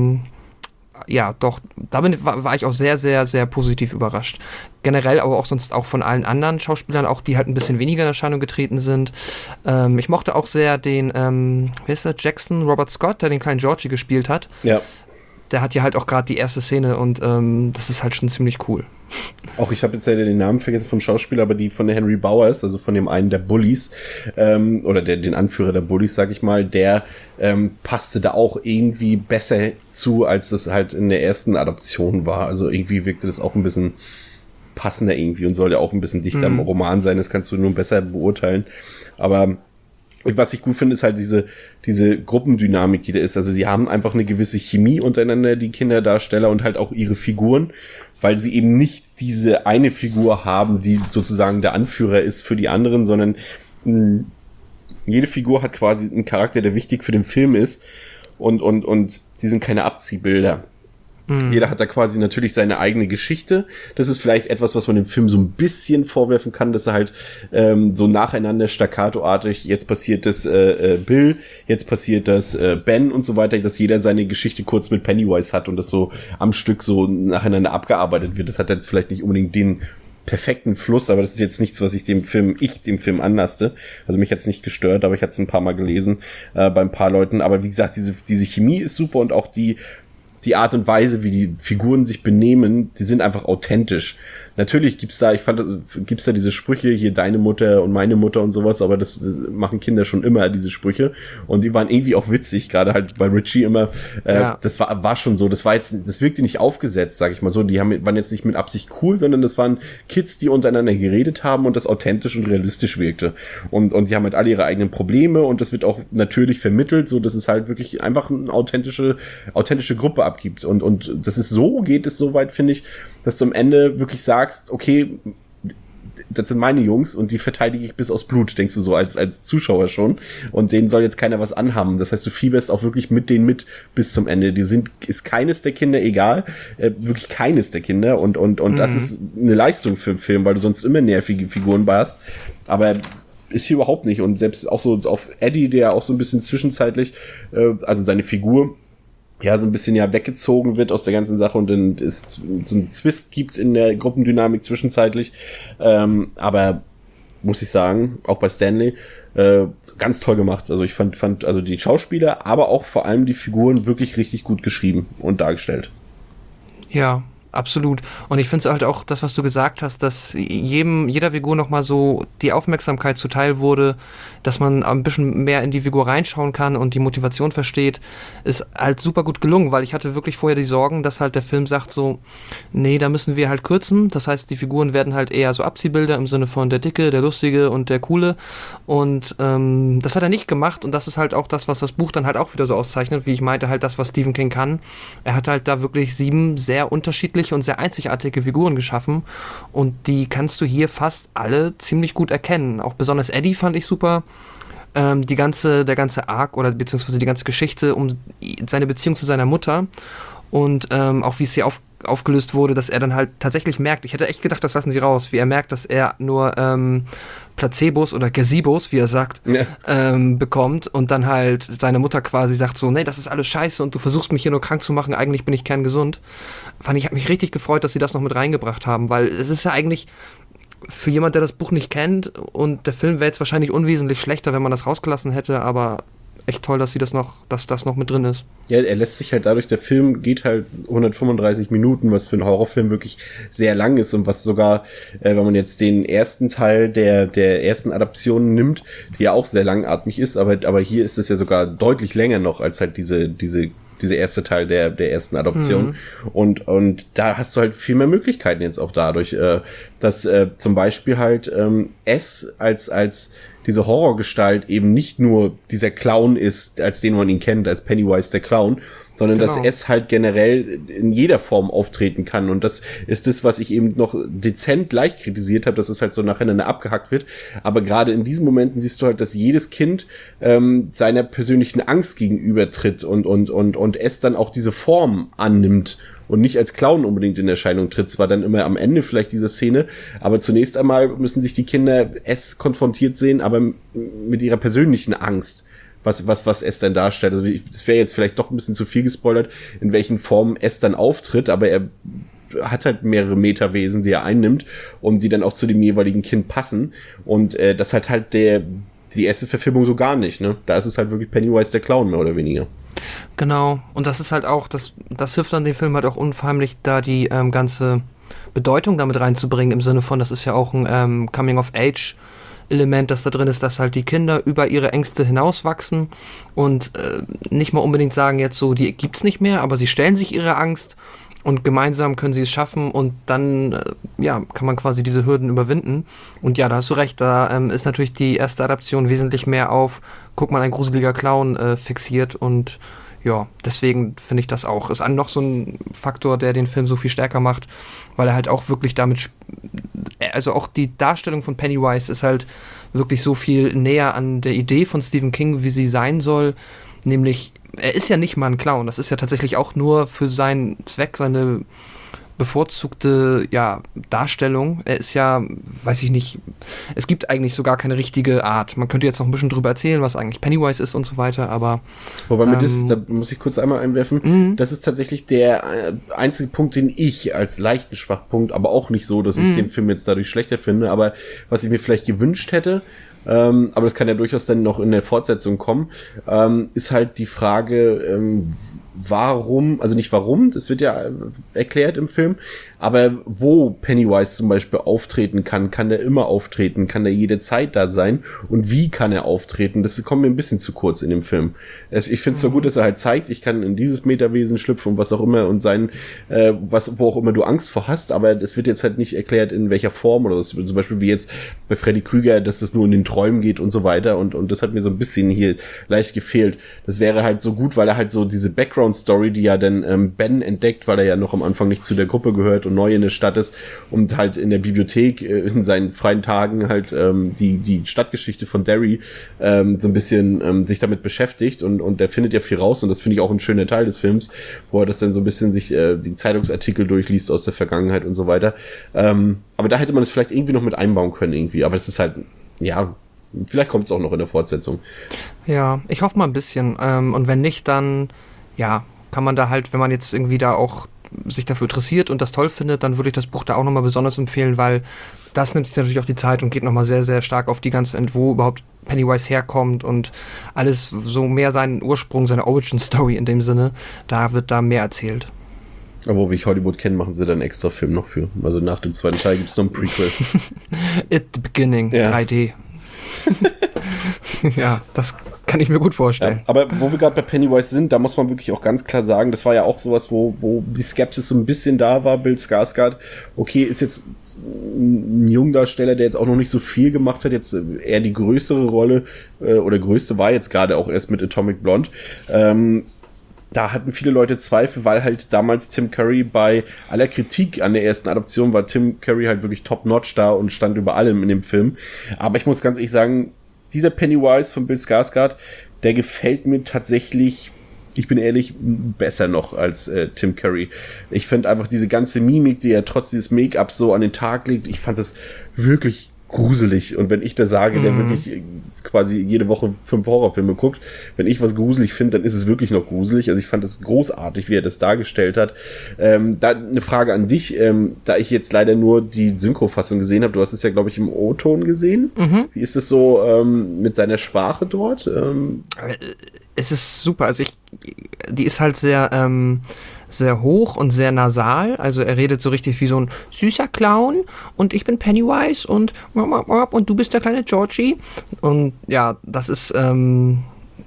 ja, doch, da war ich auch sehr, sehr, sehr positiv überrascht. Generell aber auch sonst auch von allen anderen Schauspielern, auch die halt ein bisschen weniger in Erscheinung getreten sind. Ich mochte auch sehr den, wer ist der, Robert Scott, der den kleinen Georgie gespielt hat. Ja. Der hat ja halt auch gerade die erste Szene und das ist halt schon ziemlich cool. Auch ich habe jetzt leider den Namen vergessen vom Schauspieler, aber die von der Henry Bowers, also von dem einen der Bullies, oder den Anführer der Bullies, sag ich mal, der passte da auch irgendwie besser zu, als das halt in der ersten Adaption war. Also irgendwie wirkte das auch ein bisschen passender irgendwie und soll ja auch ein bisschen dichter am Roman sein, das kannst du nur besser beurteilen. Aber was ich gut finde, ist halt diese Gruppendynamik, die da ist. Also sie haben einfach eine gewisse Chemie untereinander, die Kinderdarsteller und halt auch ihre Figuren, weil sie eben nicht diese eine Figur haben, die sozusagen der Anführer ist für die anderen, sondern jede Figur hat quasi einen Charakter, der wichtig für den Film ist und sie sind keine Abziehbilder. Jeder hat da quasi natürlich seine eigene Geschichte. Das ist vielleicht etwas, was man dem Film so ein bisschen vorwerfen kann, dass er halt so nacheinander staccatoartig, jetzt passiert das Bill, jetzt passiert das Ben und so weiter, dass jeder seine Geschichte kurz mit Pennywise hat und das so am Stück so nacheinander abgearbeitet wird. Das hat jetzt vielleicht nicht unbedingt den perfekten Fluss, aber das ist jetzt nichts, was ich dem Film anlasste. Also mich hat's nicht gestört, aber ich hatte es ein paar Mal gelesen bei ein paar Leuten. Aber wie gesagt, diese Chemie ist super und auch die Art und Weise, wie die Figuren sich benehmen, die sind einfach authentisch. Natürlich gibt's da diese Sprüche, hier deine Mutter und meine Mutter und sowas, aber das machen Kinder schon immer, diese Sprüche. Und die waren irgendwie auch witzig, gerade halt bei Richie immer. Das war schon so, das wirkte nicht aufgesetzt, sag ich mal so. Die waren jetzt nicht mit Absicht cool, sondern das waren Kids, die untereinander geredet haben und das authentisch und realistisch wirkte. Und die haben halt alle ihre eigenen Probleme und das wird auch natürlich vermittelt, so dass es halt wirklich einfach eine authentische Gruppe abgibt. Und das ist so, geht es so weit, finde ich, dass du am Ende wirklich sagst, okay, das sind meine Jungs und die verteidige ich bis aufs Blut, denkst du so als Zuschauer schon. Und denen soll jetzt keiner was anhaben. Das heißt, du fieberst auch wirklich mit denen mit bis zum Ende. Ist keines der Kinder egal, wirklich keines der Kinder. Und das ist eine Leistung für einen Film, weil du sonst immer nervige Figuren bei hast. Aber ist hier überhaupt nicht. Und selbst auch so auf Eddie, der auch so ein bisschen zwischenzeitlich, also seine Figur, ja, so ein bisschen ja weggezogen wird aus der ganzen Sache und dann es so einen Zwist gibt in der Gruppendynamik zwischenzeitlich. Aber muss ich sagen, auch bei Stanley, ganz toll gemacht. Also ich fand also die Schauspieler, aber auch vor allem die Figuren wirklich richtig gut geschrieben und dargestellt. Ja, absolut. Und ich finde es halt auch das, was du gesagt hast, dass jeder Figur nochmal so die Aufmerksamkeit zuteil wurde, dass man ein bisschen mehr in die Figur reinschauen kann und die Motivation versteht, ist halt super gut gelungen, weil ich hatte wirklich vorher die Sorgen, dass halt der Film sagt so, nee, da müssen wir halt kürzen. Das heißt, die Figuren werden halt eher so Abziehbilder im Sinne von der Dicke, der Lustige und der Coole. Und das hat er nicht gemacht und das ist halt auch das, was das Buch dann halt auch wieder so auszeichnet, wie ich meinte, halt das, was Stephen King kann. Er hat halt da wirklich 7 sehr unterschiedliche und sehr einzigartige Figuren geschaffen und die kannst du hier fast alle ziemlich gut erkennen. Auch besonders Eddie fand ich super. Der ganze Arc oder beziehungsweise die ganze Geschichte um seine Beziehung zu seiner Mutter und auch wie es hier aufgelöst wurde, dass er dann halt tatsächlich merkt, ich hätte echt gedacht, das lassen sie raus, wie er merkt, dass er nur Placebos oder Gazebos, wie er sagt, bekommt und dann halt seine Mutter quasi sagt so, nee, das ist alles scheiße und du versuchst mich hier nur krank zu machen, eigentlich bin ich kerngesund. Ich habe mich richtig gefreut, dass sie das noch mit reingebracht haben, weil es ist ja eigentlich für jemand, der das Buch nicht kennt und der Film wäre jetzt wahrscheinlich unwesentlich schlechter, wenn man das rausgelassen hätte, aber echt toll, dass das noch mit drin ist. Ja, er lässt sich halt dadurch, der Film geht halt 135 Minuten, was für einen Horrorfilm wirklich sehr lang ist und was sogar, wenn man jetzt den ersten Teil der ersten Adaption nimmt, die ja auch sehr langatmig ist, aber hier ist es ja sogar deutlich länger noch als halt diese dieser erste Teil der ersten Adoption. Und da hast du halt viel mehr Möglichkeiten jetzt auch dadurch, dass zum Beispiel halt S als diese Horrorgestalt eben nicht nur dieser Clown ist, als den man ihn kennt, als Pennywise der Clown, sondern dass es halt generell in jeder Form auftreten kann. Und das ist das, was ich eben noch dezent leicht kritisiert habe, dass es halt so nacheinander abgehackt wird. Aber gerade in diesen Momenten siehst du halt, dass jedes Kind seiner persönlichen Angst gegenübertritt und es dann auch diese Form annimmt und nicht als Clown unbedingt in Erscheinung tritt. Zwar dann immer am Ende vielleicht dieser Szene, aber zunächst einmal müssen sich die Kinder es konfrontiert sehen, aber mit ihrer persönlichen Angst, was es dann darstellt. Also das wäre jetzt vielleicht doch ein bisschen zu viel gespoilert, in welchen Formen es dann auftritt, aber er hat halt mehrere Metawesen, die er einnimmt und die dann auch zu dem jeweiligen Kind passen. Und das hat halt die erste Verfilmung so gar nicht, ne? Da ist es halt wirklich Pennywise der Clown, mehr oder weniger. Genau, und das ist halt auch, das hilft dann dem Film halt auch unheimlich, da die ganze Bedeutung damit reinzubringen, im Sinne von, das ist ja auch ein Coming-of-Age-Element, das da drin ist, dass halt die Kinder über ihre Ängste hinauswachsen und nicht mal unbedingt sagen jetzt so, die gibt's nicht mehr, aber sie stellen sich ihre Angst und gemeinsam können sie es schaffen und dann kann man quasi diese Hürden überwinden. Und ja, da hast du recht, da ist natürlich die erste Adaption wesentlich mehr auf, guck mal, ein gruseliger Clown fixiert und ja, deswegen finde ich das auch. Ist noch so ein Faktor, der den Film so viel stärker macht, weil er halt auch wirklich damit, also auch die Darstellung von Pennywise ist halt wirklich so viel näher an der Idee von Stephen King, wie sie sein soll, nämlich er ist ja nicht mal ein Clown, das ist ja tatsächlich auch nur für seinen Zweck, seine bevorzugte Darstellung. Er ist ja, weiß ich nicht, es gibt eigentlich so gar keine richtige Art. Man könnte jetzt noch ein bisschen drüber erzählen, was eigentlich Pennywise ist und so weiter, aber wobei mir da muss ich kurz einmal einwerfen, das ist tatsächlich der einzige Punkt, den ich als leichten Schwachpunkt, aber auch nicht so, dass ich den Film jetzt dadurch schlechter finde, aber was ich mir vielleicht gewünscht hätte, aber das kann ja durchaus dann noch in der Fortsetzung kommen, ist halt die Frage, warum, also nicht warum, das wird ja erklärt im Film, aber wo Pennywise zum Beispiel auftreten kann der immer auftreten, kann der jede Zeit da sein und wie kann er auftreten, das kommt mir ein bisschen zu kurz in dem Film. Ich finde es zwar gut, dass er halt zeigt, ich kann in dieses Metawesen schlüpfen und was auch immer und sein, wo auch immer du Angst vor hast, aber das wird jetzt halt nicht erklärt, in welcher Form oder was, zum Beispiel wie jetzt bei Freddy Krüger, dass das nur in den Träumen geht und so weiter und das hat mir so ein bisschen hier leicht gefehlt. Das wäre halt so gut, weil er halt so diese Background-Story, die ja dann Ben entdeckt, weil er ja noch am Anfang nicht zu der Gruppe gehört und neu in der Stadt ist und halt in der Bibliothek in seinen freien Tagen halt die Stadtgeschichte von Derry so ein bisschen sich damit beschäftigt und der findet ja viel raus und das finde ich auch ein schöner Teil des Films, wo er das dann so ein bisschen sich die Zeitungsartikel durchliest aus der Vergangenheit und so weiter. Aber da hätte man es vielleicht irgendwie noch mit einbauen können irgendwie, aber es ist halt, ja, vielleicht kommt es auch noch in der Fortsetzung. Ja, ich hoffe mal ein bisschen und wenn nicht, dann kann man da halt, wenn man jetzt irgendwie da auch sich dafür interessiert und das toll findet, dann würde ich das Buch da auch nochmal besonders empfehlen, weil das nimmt sich natürlich auch die Zeit und geht nochmal sehr, sehr stark auf die ganze, wo überhaupt Pennywise herkommt und alles so mehr seinen Ursprung, seine Origin-Story in dem Sinne, da wird da mehr erzählt. Aber wie ich Hollywood kenne, machen sie dann einen extra Film noch für. Also nach dem zweiten Teil gibt es noch ein Prequel. At the Beginning, 3D. Ja, das kann ich mir gut vorstellen. Ja, aber wo wir gerade bei Pennywise sind, da muss man wirklich auch ganz klar sagen, das war ja auch sowas, wo die Skepsis so ein bisschen da war. Bill Skarsgård, okay, ist jetzt ein Jungdarsteller, der jetzt auch noch nicht so viel gemacht hat, jetzt eher die größere Rolle oder größte war jetzt gerade auch erst mit Atomic Blonde. Da hatten viele Leute Zweifel, weil halt damals Tim Curry bei aller Kritik an der ersten Adaption war Tim Curry halt wirklich top-notch da und stand über allem in dem Film. Aber ich muss ganz ehrlich sagen, dieser Pennywise von Bill Skarsgård, der gefällt mir tatsächlich, ich bin ehrlich, besser noch als Tim Curry. Ich finde einfach diese ganze Mimik, die er trotz dieses Make-ups so an den Tag legt, ich fand das wirklich gruselig. Und wenn ich da sage, der wirklich quasi jede Woche 5 Horrorfilme guckt, wenn ich was gruselig finde, dann ist es wirklich noch gruselig. Also ich fand es großartig, wie er das dargestellt hat. Da eine Frage an dich, da ich jetzt leider nur die Synchrofassung gesehen habe, du hast es ja, glaube ich, im O-Ton gesehen. Wie ist es so mit seiner Sprache dort? Es ist super, also die ist halt sehr, sehr hoch und sehr nasal, also er redet so richtig wie so ein süßer Clown und ich bin Pennywise und du bist der kleine Georgie und ja, das ist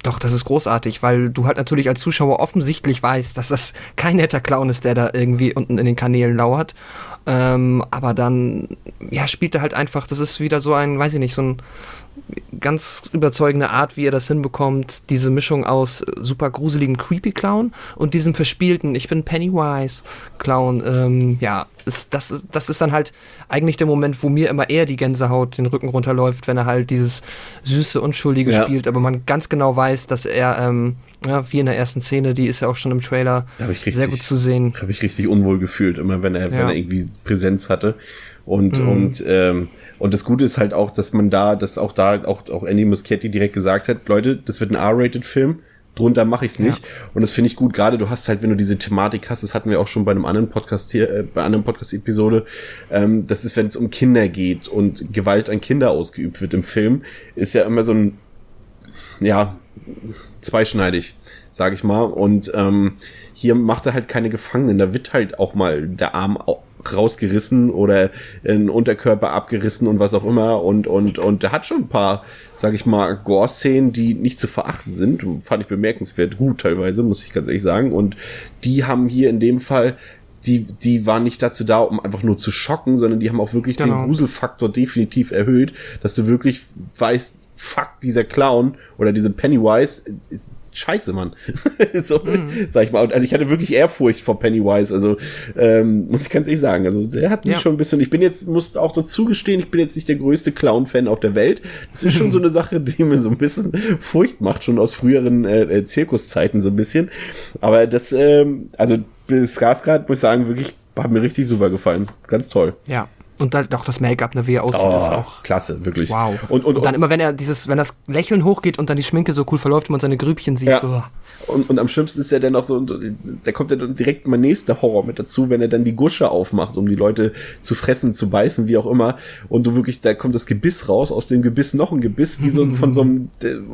Doch, das ist großartig, weil du halt natürlich als Zuschauer offensichtlich weißt, dass das kein netter Clown ist, der da irgendwie unten in den Kanälen lauert. Aber dann, ja, spielt er halt einfach, das ist wieder so ein, weiß ich nicht, so ein ganz überzeugende Art, wie er das hinbekommt, diese Mischung aus super gruseligen Creepy-Clown und diesem verspielten, ich bin Pennywise-Clown. Das ist dann halt eigentlich der Moment, wo mir immer eher die Gänsehaut den Rücken runterläuft, wenn er halt dieses süße, Unschuldige spielt, aber man ganz genau weiß, dass er, wie in der ersten Szene, die ist ja auch schon im Trailer sehr gut zu sehen. Habe ich richtig unwohl gefühlt, immer wenn er irgendwie Präsenz hatte. Und das Gute ist halt auch, dass auch Andy Muschietti direkt gesagt hat, Leute, das wird ein R-Rated-Film, drunter mache ich's nicht. Und das finde ich gut, gerade du hast halt, wenn du diese Thematik hast, das hatten wir auch schon bei einem anderen Podcast hier, bei einer anderen Podcast-Episode, das ist, wenn es um Kinder geht und Gewalt an Kinder ausgeübt wird im Film, ist ja immer so ein, zweischneidig, sag ich mal. Und hier macht er halt keine Gefangenen, da wird halt auch mal der Arm rausgerissen oder ein Unterkörper abgerissen und was auch immer und der hat schon ein paar, sag ich mal, Gore-Szenen, die nicht zu verachten sind, fand ich bemerkenswert gut teilweise, muss ich ganz ehrlich sagen, und die haben hier in dem Fall, die waren nicht dazu da, um einfach nur zu schocken, sondern die haben auch wirklich den Gruselfaktor definitiv erhöht, dass du wirklich weißt, fuck, dieser Clown oder diese Pennywise, scheiße, Mann. Sag ich mal. Also ich hatte wirklich Ehrfurcht vor Pennywise, also muss ich ganz ehrlich sagen. Also der hat mich schon ein bisschen, muss auch dazu gestehen, ich bin jetzt nicht der größte Clown-Fan auf der Welt. Das ist schon so eine Sache, die mir so ein bisschen Furcht macht, schon aus früheren Zirkuszeiten so ein bisschen. Aber das, also Skarsgård, muss ich sagen, wirklich, hat mir richtig super gefallen. Ganz toll. Ja. Und dann auch das Make-up, wie er aussieht, ist auch klasse, wirklich. Wow. Und dann immer, wenn das Lächeln hochgeht und dann die Schminke so cool verläuft und man seine Grübchen sieht. Ja. Und am schlimmsten ist ja dann auch so, da kommt ja dann direkt mein nächster Horror mit dazu, wenn er dann die Gusche aufmacht, um die Leute zu fressen, zu beißen, wie auch immer. Und du wirklich, da kommt das Gebiss raus, aus dem Gebiss noch ein Gebiss, wie so von so einem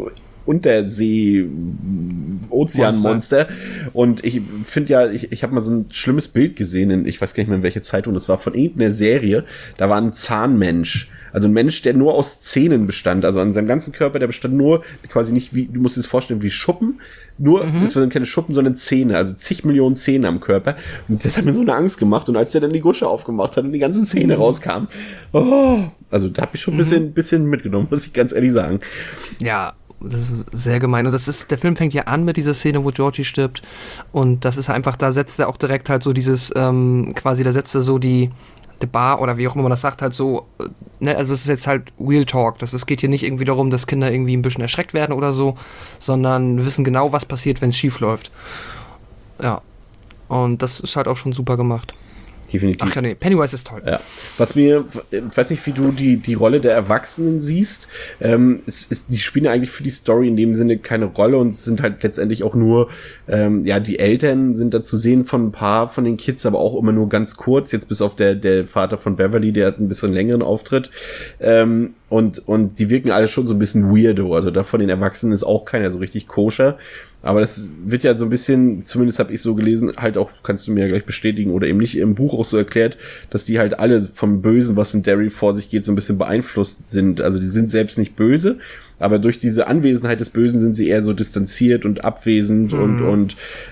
Untersee-Ozeanmonster. Und ich finde ich habe mal so ein schlimmes Bild gesehen, ich weiß gar nicht mehr in welcher Zeitung, das war von irgendeiner Serie, da war ein Zahnmensch. Also ein Mensch, der nur aus Zähnen bestand, also an seinem ganzen Körper, der bestand nur, quasi nicht wie, du musst dir das vorstellen, wie Schuppen, das waren keine Schuppen, sondern Zähne, also zig Millionen Zähne am Körper. Und das hat mir so eine Angst gemacht. Und als der dann die Gusche aufgemacht hat und die ganzen Zähne rauskamen, also da habe ich schon ein bisschen mitgenommen, muss ich ganz ehrlich sagen. Ja, das ist sehr gemein. Und der Film fängt ja an mit dieser Szene, wo Georgie stirbt. Und das ist einfach, da setzt er auch direkt halt so dieses, quasi, da setzt er so die Bar oder wie auch immer man das sagt, halt so, ne, also es ist jetzt halt Real Talk. Es geht hier nicht irgendwie darum, dass Kinder irgendwie ein bisschen erschreckt werden oder so, sondern wissen genau, was passiert, wenn es schief läuft. Ja. Und das ist halt auch schon super gemacht. Definitiv. Ach ja, nee, Pennywise ist toll. Ja. Ich weiß nicht, wie du die Rolle der Erwachsenen siehst. Die spielen ja eigentlich für die Story in dem Sinne keine Rolle und sind halt letztendlich auch nur, die Eltern sind da zu sehen von ein paar von den Kids, aber auch immer nur ganz kurz, jetzt bis auf der Vater von Beverly, der hat ein bisschen längeren Auftritt. Und die wirken alle schon so ein bisschen weirdo. Also da von den Erwachsenen ist auch keiner so richtig koscher. Aber das wird ja so ein bisschen, zumindest habe ich so gelesen, halt auch, kannst du mir ja gleich bestätigen oder eben nicht, im Buch auch so erklärt, dass die halt alle vom Bösen, was in Derry vor sich geht, so ein bisschen beeinflusst sind. Also die sind selbst nicht böse, aber durch diese Anwesenheit des Bösen sind sie eher so distanziert und abwesend und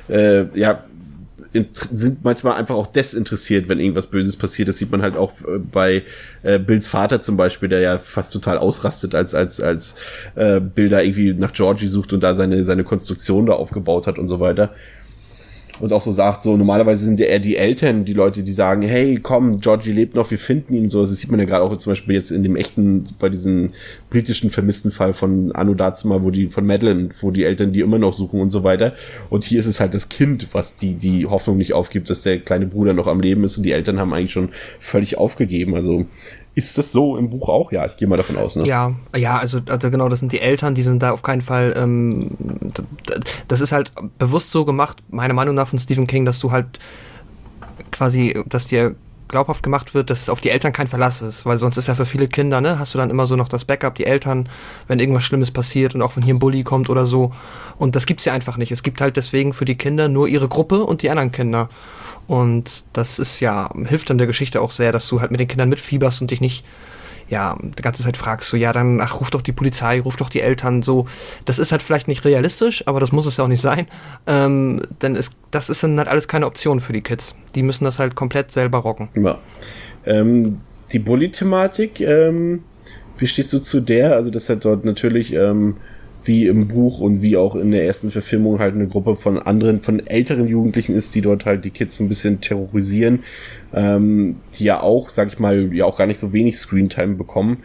sind manchmal einfach auch desinteressiert, wenn irgendwas Böses passiert. Das sieht man halt auch bei Bills Vater zum Beispiel, der ja fast total ausrastet, als Bill da irgendwie nach Georgie sucht und da seine Konstruktion da aufgebaut hat und so weiter. Und auch so sagt, so normalerweise sind ja eher die Eltern, die Leute, die sagen, hey, komm, Georgie lebt noch, wir finden ihn. So, das sieht man ja gerade auch zum Beispiel jetzt in dem bei diesem britischen vermissten Fall von Anno Dazuma, von Madeleine, wo die Eltern die immer noch suchen und so weiter. Und hier ist es halt das Kind, was die Hoffnung nicht aufgibt, dass der kleine Bruder noch am Leben ist und die Eltern haben eigentlich schon völlig aufgegeben. Also ist das so im Buch auch? Ja, ich gehe mal davon aus, ne? Ja, also genau, das sind die Eltern, die sind da auf keinen Fall, das ist halt bewusst so gemacht, meiner Meinung nach von Stephen King, dass du halt quasi, dass dir glaubhaft gemacht wird, dass auf die Eltern kein Verlass ist, weil sonst ist ja für viele Kinder, ne, hast du dann immer so noch das Backup, die Eltern, wenn irgendwas Schlimmes passiert und auch wenn hier ein Bully kommt oder so. Und das gibt's ja einfach nicht. Es gibt halt deswegen für die Kinder nur ihre Gruppe und die anderen Kinder. Und das ist ja, hilft dann der Geschichte auch sehr, dass du halt mit den Kindern mitfieberst und dich nicht ja, die ganze Zeit fragst so, ja, dann, ach, ruf doch die Polizei, ruf doch die Eltern, so. Das ist halt vielleicht nicht realistisch, aber das muss es ja auch nicht sein. Das ist dann halt alles keine Option für die Kids. Die müssen das halt komplett selber rocken. Ja. Die Bully-Thematik, wie stehst du zu der? Also das hat dort natürlich wie im Buch und wie auch in der ersten Verfilmung halt eine Gruppe von älteren Jugendlichen ist, die dort halt die Kids ein bisschen terrorisieren, die ja auch, sag ich mal, ja auch gar nicht so wenig Screentime bekommen.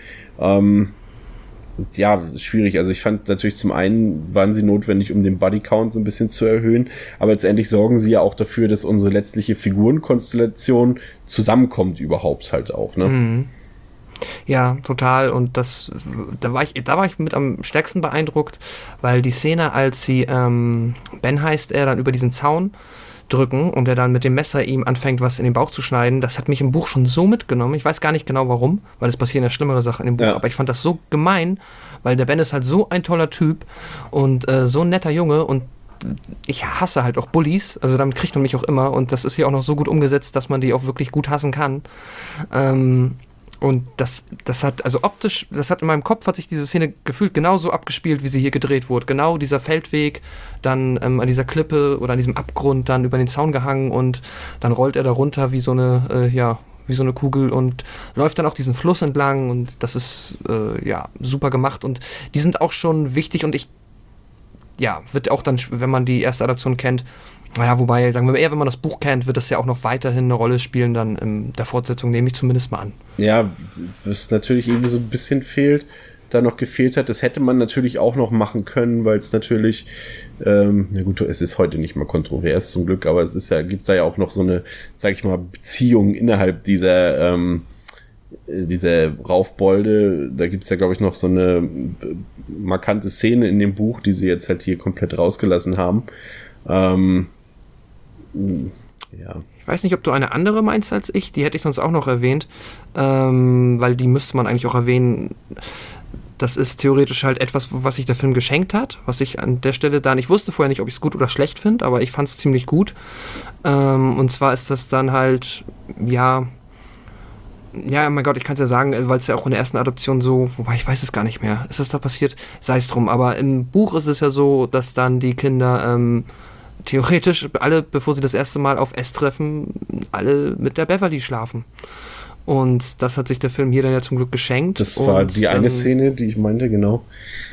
Ja, schwierig. Also ich fand natürlich zum einen waren sie notwendig, um den Bodycount so ein bisschen zu erhöhen, aber letztendlich sorgen sie ja auch dafür, dass unsere letztliche Figurenkonstellation zusammenkommt überhaupt halt auch, ne? Mhm. Ja, total. Und da war ich mit am stärksten beeindruckt, weil die Szene, als sie, Ben heißt er, dann über diesen Zaun drücken und er dann mit dem Messer ihm anfängt, was in den Bauch zu schneiden, das hat mich im Buch schon so mitgenommen. Ich weiß gar nicht genau warum, weil es passieren ja schlimmere Sachen im Buch, aber ich fand das so gemein, weil der Ben ist halt so ein toller Typ und so ein netter Junge und ich hasse halt auch Bullies, also damit kriegt man mich auch immer und das ist hier auch noch so gut umgesetzt, dass man die auch wirklich gut hassen kann. Und das hat, also optisch, das hat in meinem Kopf, hat sich diese Szene gefühlt genauso abgespielt, wie sie hier gedreht wurde. Genau dieser Feldweg, dann an dieser Klippe oder an diesem Abgrund, dann über den Zaun gehangen und dann rollt er da runter wie so eine Kugel und läuft dann auch diesen Fluss entlang und das ist, super gemacht und die sind auch schon wichtig und wird auch dann, wenn man die erste Adaption kennt, naja, wobei, sagen wir eher, wenn man das Buch kennt, wird das ja auch noch weiterhin eine Rolle spielen, dann in der Fortsetzung, nehme ich zumindest mal an. Ja, was natürlich irgendwie so ein bisschen gefehlt hat, das hätte man natürlich auch noch machen können, weil es natürlich, na gut, es ist heute nicht mal kontrovers zum Glück, aber gibt da ja auch noch so eine, sag ich mal, Beziehung innerhalb dieser Raufbolde. Da gibt's ja, glaube ich, noch so eine markante Szene in dem Buch, die sie jetzt halt hier komplett rausgelassen haben. Ja. Ich weiß nicht, ob du eine andere meinst als ich, die hätte ich sonst auch noch erwähnt, weil die müsste man eigentlich auch erwähnen. Das ist theoretisch halt etwas, was sich der Film geschenkt hat, was ich an der Stelle ich wusste vorher nicht, ob ich es gut oder schlecht finde, aber ich fand es ziemlich gut. Und zwar ist das dann halt, ja, mein Gott, ich kann es ja sagen, weil es ja auch in der ersten Adoption so, wobei ich weiß es gar nicht mehr, ist das da passiert? Sei es drum, aber im Buch ist es ja so, dass dann die Kinder theoretisch alle, bevor sie das erste Mal auf S treffen, alle mit der Beverly schlafen. Und das hat sich der Film hier dann ja zum Glück geschenkt. Das war die eine Szene, die ich meinte, genau.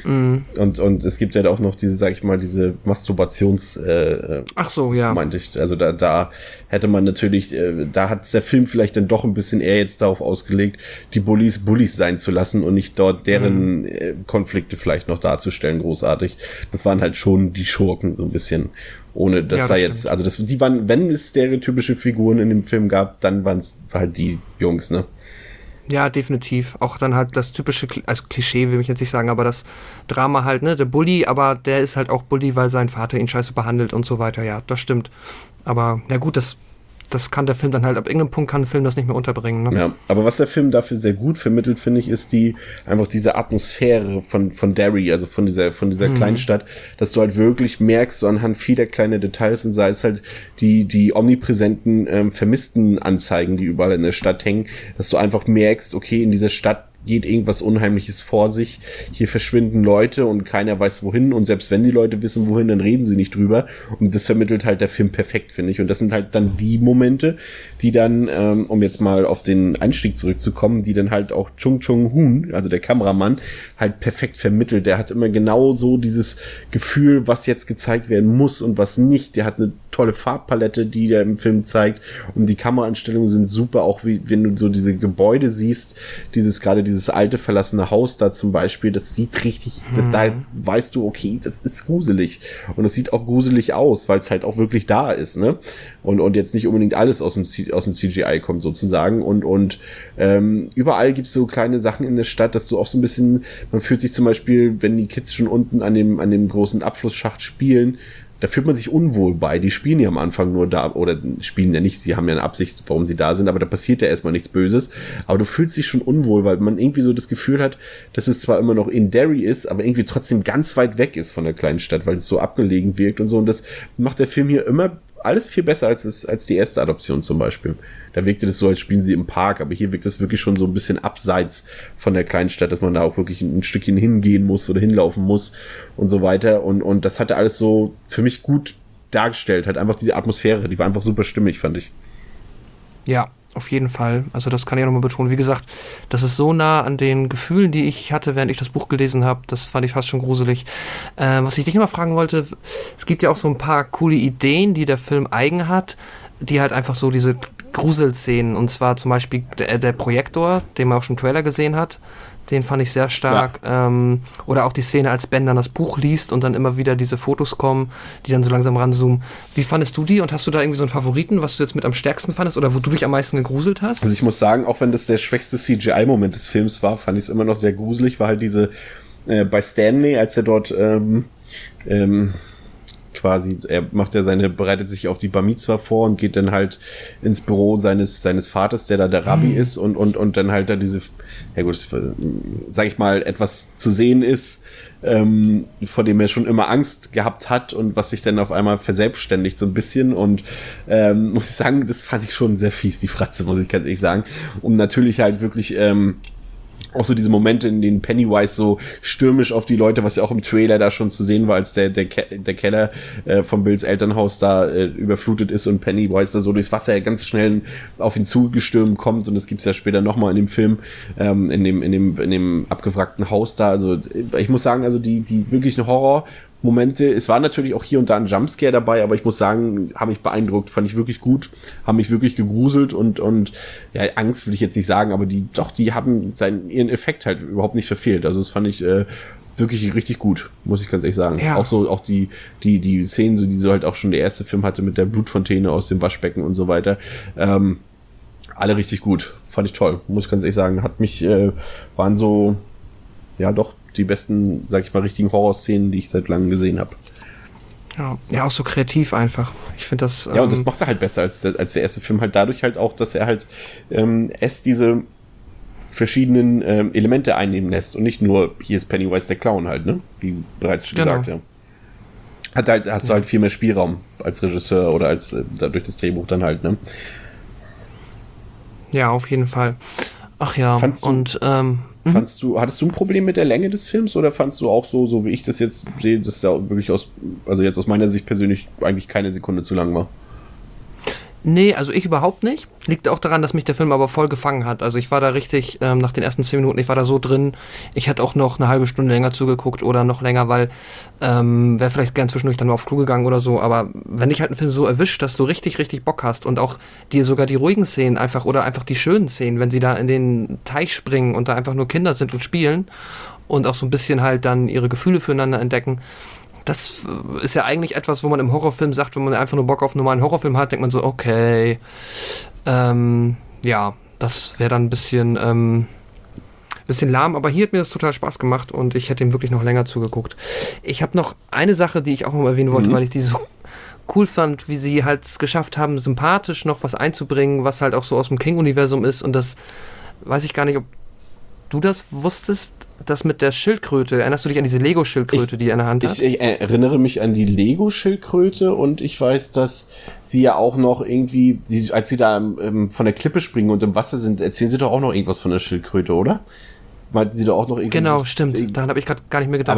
Und es gibt ja auch noch diese, sag ich mal, diese Masturbations... Ach so, das ja. meinte ich. Also da hätte man natürlich, da hat der Film vielleicht dann doch ein bisschen eher jetzt darauf ausgelegt, die Bullies sein zu lassen und nicht dort deren Konflikte vielleicht noch darzustellen, großartig. Das waren halt schon die Schurken so ein bisschen. Ohne dass da jetzt, stimmt. also die waren, wenn es stereotypische Figuren in dem Film gab, dann waren es halt die Jungs, ne? Ja, definitiv. Auch dann halt das typische, also Klischee will ich jetzt nicht sagen, aber das Drama halt, ne, der Bully, aber der ist halt auch Bully, weil sein Vater ihn scheiße behandelt und so weiter. Ja, das stimmt. Aber, ja gut, das kann der Film dann halt, ab irgendeinem Punkt kann der Film das nicht mehr unterbringen, ne? Ja, aber was der Film dafür sehr gut vermittelt, finde ich, ist einfach diese Atmosphäre von Derry, also von dieser Kleinstadt, dass du halt wirklich merkst, so anhand vieler kleiner Details und sei es halt die omnipräsenten vermissten Anzeigen, die überall in der Stadt hängen, dass du einfach merkst, okay, in dieser Stadt geht irgendwas Unheimliches vor sich. Hier verschwinden Leute und keiner weiß wohin. Und selbst wenn die Leute wissen wohin, dann reden sie nicht drüber. Und das vermittelt halt der Film perfekt, finde ich. Und das sind halt dann die Momente, die dann, um jetzt mal auf den Einstieg zurückzukommen, die dann halt auch Chung Chung-hoon, also der Kameramann, halt perfekt vermittelt. Der hat immer genau so dieses Gefühl, was jetzt gezeigt werden muss und was nicht. Der hat eine tolle Farbpalette, die der im Film zeigt. Und die Kameraeinstellungen sind super, auch wie wenn du so diese Gebäude siehst, dieses alte verlassene Haus da zum Beispiel, das sieht richtig, da weißt du, okay, das ist gruselig. Und es sieht auch gruselig aus, weil es halt auch wirklich da ist, ne? Und jetzt nicht unbedingt alles aus dem CGI kommt sozusagen. Und überall gibt's so kleine Sachen in der Stadt, dass du auch so ein bisschen, man fühlt sich zum Beispiel, wenn die Kids schon unten an dem großen Abflussschacht spielen, da fühlt man sich unwohl bei. Die spielen ja am Anfang nur da, oder spielen ja nicht, sie haben ja eine Absicht, warum sie da sind, aber da passiert ja erstmal nichts Böses. Aber du fühlst dich schon unwohl, weil man irgendwie so das Gefühl hat, dass es zwar immer noch in Derry ist, aber irgendwie trotzdem ganz weit weg ist von der kleinen Stadt, weil es so abgelegen wirkt und so. Und das macht der Film hier immer alles viel besser als die erste Adoption zum Beispiel. Da wirkte das so, als spielen sie im Park, aber hier wirkt es wirklich schon so ein bisschen abseits von der Kleinstadt, dass man da auch wirklich ein Stückchen hingehen muss oder hinlaufen muss und so weiter. Und das hatte alles so für mich gut dargestellt. Hat einfach diese Atmosphäre, die war einfach super stimmig, fand ich. Ja, auf jeden Fall. Also das kann ich auch nochmal betonen. Wie gesagt, das ist so nah an den Gefühlen, die ich hatte, während ich das Buch gelesen habe. Das fand ich fast schon gruselig. Was ich dich immer fragen wollte, es gibt ja auch so ein paar coole Ideen, die der Film eigen hat, die halt einfach so diese Gruselszenen, und zwar zum Beispiel der Projektor, den man auch schon im Trailer gesehen hat, den fand ich sehr stark. Ja. Oder auch die Szene, als Ben dann das Buch liest und dann immer wieder diese Fotos kommen, die dann so langsam ranzoomen. Wie fandest du die, und hast du da irgendwie so einen Favoriten, was du jetzt mit am stärksten fandest oder wo du dich am meisten gegruselt hast? Also ich muss sagen, auch wenn das der schwächste CGI-Moment des Films war, fand ich es immer noch sehr gruselig, war halt diese bei Stanley, als er dort quasi, er bereitet sich auf die Bar Mitzwa vor und geht dann halt ins Büro seines Vaters, der da der Rabbi ist und dann halt da diese, ja gut, sag ich mal, etwas zu sehen ist, vor dem er schon immer Angst gehabt hat und was sich dann auf einmal verselbstständigt so ein bisschen, und muss ich sagen, das fand ich schon sehr fies, die Fratze, muss ich ganz ehrlich sagen. Und natürlich halt wirklich auch so diese Momente, in denen Pennywise so stürmisch auf die Leute, was ja auch im Trailer da schon zu sehen war, als der Keller von Bills Elternhaus da überflutet ist und Pennywise da so durchs Wasser ganz schnell auf ihn zugestürmt kommt, und das gibt's ja später nochmal in dem Film, in dem abgewrackten Haus da. Also ich muss sagen, also die wirklichen Horrormomente, es war natürlich auch hier und da ein Jumpscare dabei, aber ich muss sagen, haben mich beeindruckt, fand ich wirklich gut, haben mich wirklich gegruselt und ja, Angst will ich jetzt nicht sagen, aber die haben ihren Effekt halt überhaupt nicht verfehlt. Also das fand ich wirklich richtig gut, muss ich ganz ehrlich sagen. Ja. Auch die Szenen, so, die so halt auch schon der erste Film hatte mit der Blutfontäne aus dem Waschbecken und so weiter, alle richtig gut. Fand ich toll, muss ich ganz ehrlich sagen. Waren so, ja doch, die besten, sag ich mal, richtigen Horrorszenen, die ich seit langem gesehen habe. Ja, auch so kreativ einfach. Ich finde das... Ja, und das macht er halt besser als der erste Film, halt dadurch halt auch, dass er halt diese verschiedenen Elemente einnehmen lässt und nicht nur, hier ist Pennywise der Clown halt, ne? Wie bereits schon gesagt, ja. Hast du halt viel mehr Spielraum als Regisseur oder als durch das Drehbuch dann halt, ne? Ja, auf jeden Fall. Ach ja, hattest du ein Problem mit der Länge des Films, oder fandst du auch so wie ich das jetzt sehe, dass ja wirklich aus meiner Sicht persönlich eigentlich keine Sekunde zu lang war? Nee, also ich überhaupt nicht. Liegt auch daran, dass mich der Film aber voll gefangen hat. Also ich war da richtig, nach den ersten 10 Minuten, ich war da so drin, ich hätte auch noch eine halbe Stunde länger zugeguckt oder noch länger, weil wäre vielleicht gern zwischendurch dann mal auf Klo gegangen oder so, aber wenn dich halt ein Film so erwischt, dass du richtig, richtig Bock hast und auch dir sogar die ruhigen Szenen einfach oder einfach die schönen Szenen, wenn sie da in den Teich springen und da einfach nur Kinder sind und spielen und auch so ein bisschen halt dann ihre Gefühle füreinander entdecken, das ist ja eigentlich etwas, wo man im Horrorfilm sagt, wenn man einfach nur Bock auf einen normalen Horrorfilm hat, denkt man so, okay, ja, das wäre dann ein bisschen lahm, aber hier hat mir das total Spaß gemacht und ich hätte ihm wirklich noch länger zugeguckt. Ich habe noch eine Sache, die ich auch noch erwähnen wollte, weil ich die so cool fand, wie sie halt es geschafft haben, sympathisch noch was einzubringen, was halt auch so aus dem King-Universum ist, und das weiß ich gar nicht, ob du das wusstest, das mit der Schildkröte. Erinnerst du dich an diese Lego-Schildkröte, die er in der Hand hat? Ich erinnere mich an die Lego-Schildkröte, und ich weiß, dass sie ja auch noch irgendwie, als sie da von der Klippe springen und im Wasser sind, erzählen sie doch auch noch irgendwas von der Schildkröte, oder? Meinten sie doch auch noch irgendwie... Genau, stimmt. Daran habe ich gerade gar nicht mehr gedacht.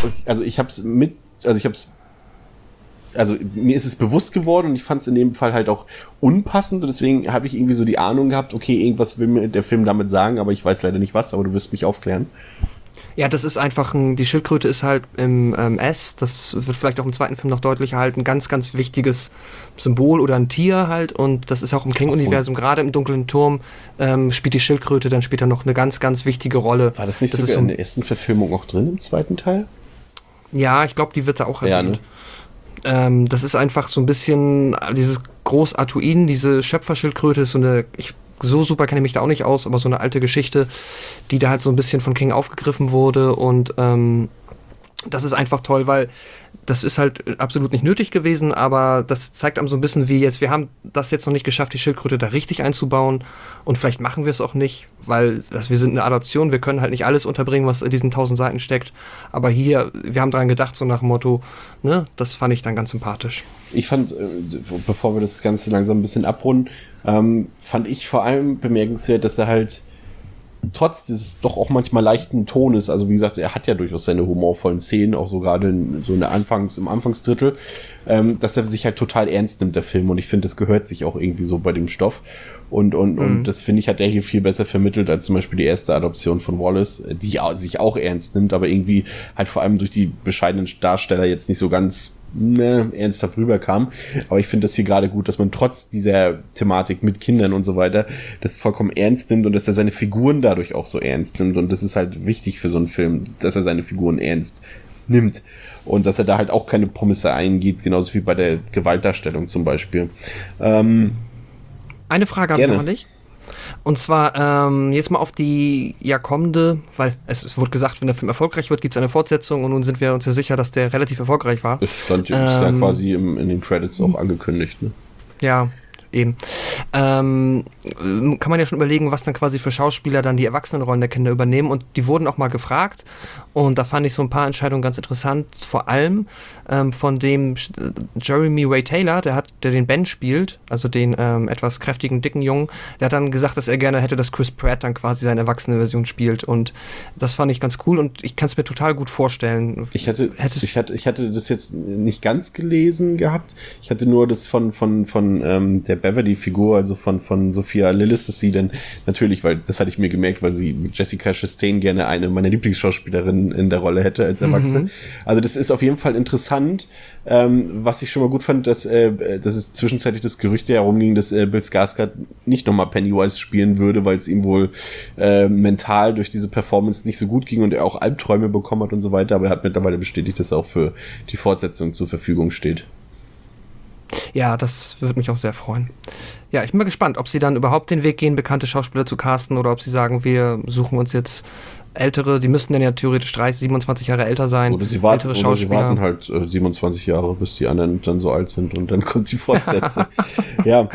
Aber mir ist es bewusst geworden, und ich fand es in dem Fall halt auch unpassend, und deswegen habe ich irgendwie so die Ahnung gehabt, okay, irgendwas will mir der Film damit sagen, aber ich weiß leider nicht was, aber du wirst mich aufklären. Ja, das ist einfach die Schildkröte ist halt im S, das wird vielleicht auch im zweiten Film noch deutlicher halt, ein ganz, ganz wichtiges Symbol oder ein Tier halt, und das ist auch im King-Universum, gerade im Dunklen Turm, spielt die Schildkröte dann später noch eine ganz, ganz wichtige Rolle. War das nicht sogar in der ersten Verfilmung auch drin, im zweiten Teil? Ja, ich glaube, die wird da auch erwähnt. Ja, ne? Das ist einfach so ein bisschen dieses Groß-Artuin, diese Schöpferschildkröte ist so super kenne ich mich da auch nicht aus, aber so eine alte Geschichte, die da halt so ein bisschen von King aufgegriffen wurde, und das ist einfach toll, weil das ist halt absolut nicht nötig gewesen, aber das zeigt einem so ein bisschen wie jetzt, wir haben das jetzt noch nicht geschafft, die Schildkröte da richtig einzubauen und vielleicht machen wir es auch nicht, weil wir sind eine Adaption, wir können halt nicht alles unterbringen, was in diesen 1000 Seiten steckt, aber hier, wir haben dran gedacht, so nach dem Motto, ne, das fand ich dann ganz sympathisch. Ich fand, bevor wir das Ganze langsam ein bisschen abrunden, fand ich vor allem bemerkenswert, dass er halt trotz des doch auch manchmal leichten Tones, also wie gesagt, er hat ja durchaus seine humorvollen Szenen, auch so gerade im Anfangsdrittel, dass er sich halt total ernst nimmt, der Film, und ich finde, das gehört sich auch irgendwie so bei dem Stoff und das finde ich, hat er hier viel besser vermittelt als zum Beispiel die erste Adaption von Wallace, die sich auch ernst nimmt, aber irgendwie halt vor allem durch die bescheidenen Darsteller jetzt nicht so ganz ernsthaft rüberkam. Aber ich finde das hier gerade gut, dass man trotz dieser Thematik mit Kindern und so weiter das vollkommen ernst nimmt und dass er seine Figuren dadurch auch so ernst nimmt. Und das ist halt wichtig für so einen Film, dass er seine Figuren ernst nimmt. Und dass er da halt auch keine Promisse eingeht, genauso wie bei der Gewaltdarstellung zum Beispiel. Eine Frage habe ich noch gerne. an dich. Und zwar jetzt mal auf die kommende, weil es wurde gesagt, wenn der Film erfolgreich wird, gibt es eine Fortsetzung und nun sind wir uns ja sicher, dass der relativ erfolgreich war. Das stand ist ja quasi in den Credits auch angekündigt, ne? Ja, eben. Kann man ja schon überlegen, was dann quasi für Schauspieler dann die Erwachsenenrollen der Kinder übernehmen, und die wurden auch mal gefragt und da fand ich so ein paar Entscheidungen ganz interessant, vor allem von dem Jeremy Ray Taylor, der den Ben spielt, also den etwas kräftigen, dicken Jungen, der hat dann gesagt, dass er gerne hätte, dass Chris Pratt dann quasi seine erwachsene Version spielt, und das fand ich ganz cool und ich kann es mir total gut vorstellen. Ich hatte das jetzt nicht ganz gelesen gehabt. Ich hatte nur das von der Beverly-Figur, also von Sophia Lillis, dass sie dann natürlich, weil das hatte ich mir gemerkt, weil sie mit Jessica Chastain gerne eine meiner Lieblingsschauspielerinnen in der Rolle hätte als Erwachsene. Also das ist auf jeden Fall interessant. Was ich schon mal gut fand, dass es zwischenzeitlich das Gerücht herumging, dass Bill Skarsgård nicht nochmal Pennywise spielen würde, weil es ihm wohl mental durch diese Performance nicht so gut ging und er auch Albträume bekommen hat und so weiter. Aber er hat mittlerweile bestätigt, dass er auch für die Fortsetzung zur Verfügung steht. Ja, das würde mich auch sehr freuen. Ja, ich bin mal gespannt, ob sie dann überhaupt den Weg gehen, bekannte Schauspieler zu casten, oder ob sie sagen, wir suchen uns jetzt ältere, die müssten dann ja theoretisch 30, 27 Jahre älter sein. Oder sie warten halt 27 Jahre, bis die anderen dann so alt sind und dann kommt die Fortsetzung. Ja.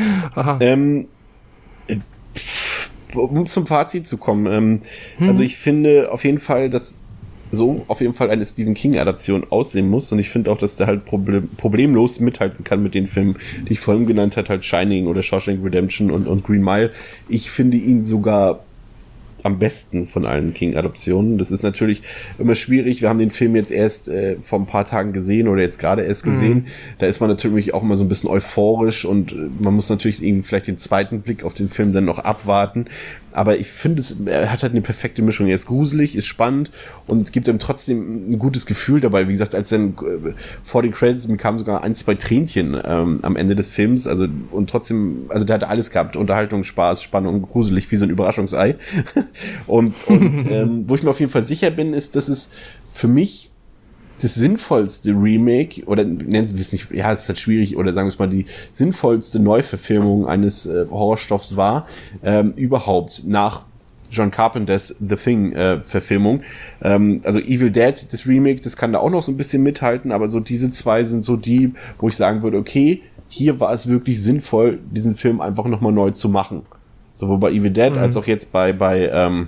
Um zum Fazit zu kommen. Also ich finde auf jeden Fall, dass so auf jeden Fall eine Stephen King-Adaption aussehen muss, und ich finde auch, dass der halt problemlos mithalten kann mit den Filmen, die ich vorhin genannt habe, halt Shining oder Shawshank Redemption und Green Mile. Ich finde ihn sogar am besten von allen King-Adaptionen. Das ist natürlich immer schwierig. Wir haben den Film jetzt erst vor ein paar Tagen gesehen oder jetzt gerade erst gesehen. Da ist man natürlich auch immer so ein bisschen euphorisch und man muss natürlich irgendwie vielleicht den zweiten Blick auf den Film dann noch abwarten. Aber ich finde, er hat halt eine perfekte Mischung. Er ist gruselig, ist spannend und gibt einem trotzdem ein gutes Gefühl dabei. Wie gesagt, als dann vor den Credits kamen sogar 1, 2 Tränchen am Ende des Films. Also und trotzdem, also der hat alles gehabt. Unterhaltung, Spaß, Spannung, gruselig, wie so ein Überraschungsei. und wo ich mir auf jeden Fall sicher bin, ist, dass es für mich das sinnvollste Remake, oder nennen wir es nicht, ja, es ist halt schwierig, oder sagen wir es mal, die sinnvollste Neuverfilmung eines Horrorstoffs war, überhaupt nach John Carpenters The Thing Verfilmung. Also Evil Dead, das Remake, das kann da auch noch so ein bisschen mithalten, aber so diese zwei sind so die, wo ich sagen würde, okay, hier war es wirklich sinnvoll, diesen Film einfach nochmal neu zu machen. Sowohl bei Evil Dead als auch jetzt bei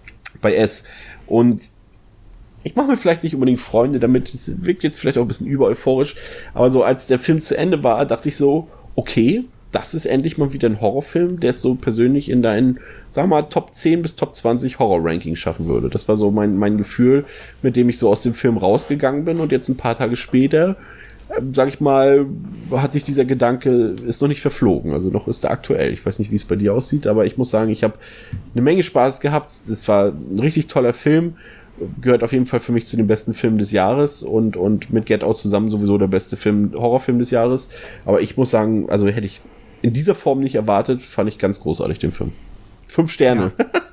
S. Und ich mache mir vielleicht nicht unbedingt Freunde damit, es wirkt jetzt vielleicht auch ein bisschen übereuphorisch, aber so als der Film zu Ende war, dachte ich so, okay, das ist endlich mal wieder ein Horrorfilm, der es so persönlich in deinen, sag mal, Top 10 bis Top 20 Horror-Ranking schaffen würde. Das war so mein Gefühl, mit dem ich so aus dem Film rausgegangen bin, und jetzt ein paar Tage später, sag ich mal, hat sich dieser Gedanke, ist noch nicht verflogen, also noch ist er aktuell. Ich weiß nicht, wie es bei dir aussieht, aber ich muss sagen, ich habe eine Menge Spaß gehabt. Es war ein richtig toller Film, gehört auf jeden Fall für mich zu den besten Filmen des Jahres und mit Get Out zusammen sowieso der beste Horrorfilm des Jahres. Aber ich muss sagen, also hätte ich in dieser Form nicht erwartet, fand ich ganz großartig den Film. 5 Sterne.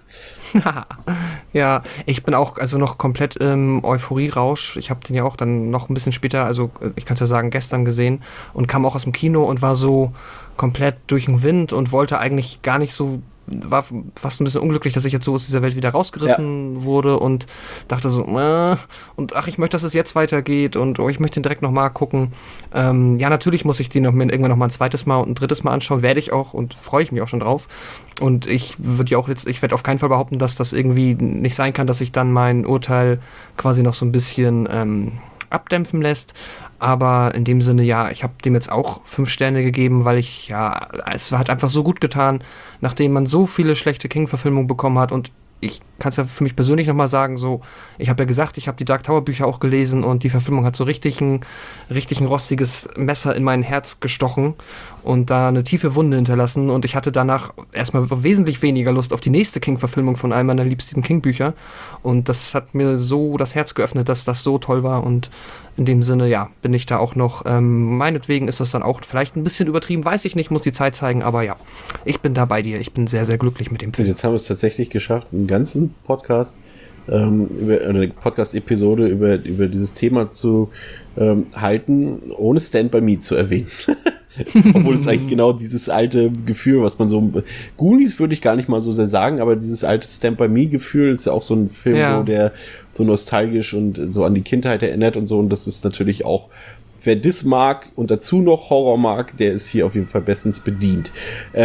Ja, ich bin auch also noch komplett im Euphorie-Rausch. Ich habe den ja auch dann noch ein bisschen später, also ich kann es ja sagen, gestern gesehen und kam auch aus dem Kino und war so komplett durch den Wind und wollte eigentlich gar nicht so war fast ein bisschen unglücklich, dass ich jetzt so aus dieser Welt wieder rausgerissen wurde und dachte so, und ach, ich möchte, dass es jetzt weitergeht und ich möchte ihn direkt nochmal gucken. Ja, natürlich muss ich den mir irgendwann nochmal ein zweites Mal und ein drittes Mal anschauen, werde ich auch und freue ich mich auch schon drauf. Und ich werde auf keinen Fall behaupten, dass das irgendwie nicht sein kann, dass ich dann mein Urteil quasi noch so ein bisschen abdämpfen lässt. Aber in dem Sinne, ja, ich habe dem jetzt auch 5 Sterne gegeben, weil es hat einfach so gut getan, nachdem man so viele schlechte King-Verfilmungen bekommen hat. Und ich kann es ja für mich persönlich nochmal sagen, so, ich habe ja gesagt, ich habe die Dark Tower Bücher auch gelesen und die Verfilmung hat so richtig ein rostiges Messer in mein Herz gestochen und da eine tiefe Wunde hinterlassen und ich hatte danach erstmal wesentlich weniger Lust auf die nächste King-Verfilmung von einem meiner liebsten King-Bücher und das hat mir so das Herz geöffnet, dass das so toll war und in dem Sinne, ja, bin ich da auch noch, meinetwegen ist das dann auch vielleicht ein bisschen übertrieben, weiß ich nicht, muss die Zeit zeigen, aber ja, ich bin da bei dir, ich bin sehr, sehr glücklich mit dem Film. Und jetzt haben wir es tatsächlich geschafft, einen ganzen Podcast, eine Podcast-Episode über dieses Thema zu halten, ohne Stand By Me zu erwähnen. Obwohl es eigentlich genau dieses alte Gefühl, was man so, Goonies würde ich gar nicht mal so sehr sagen, aber dieses alte Stand By Me Gefühl ist ja auch so ein Film, so, der so nostalgisch und so an die Kindheit erinnert und so, und das ist natürlich auch, wer das mag und dazu noch Horror mag, der ist hier auf jeden Fall bestens bedient.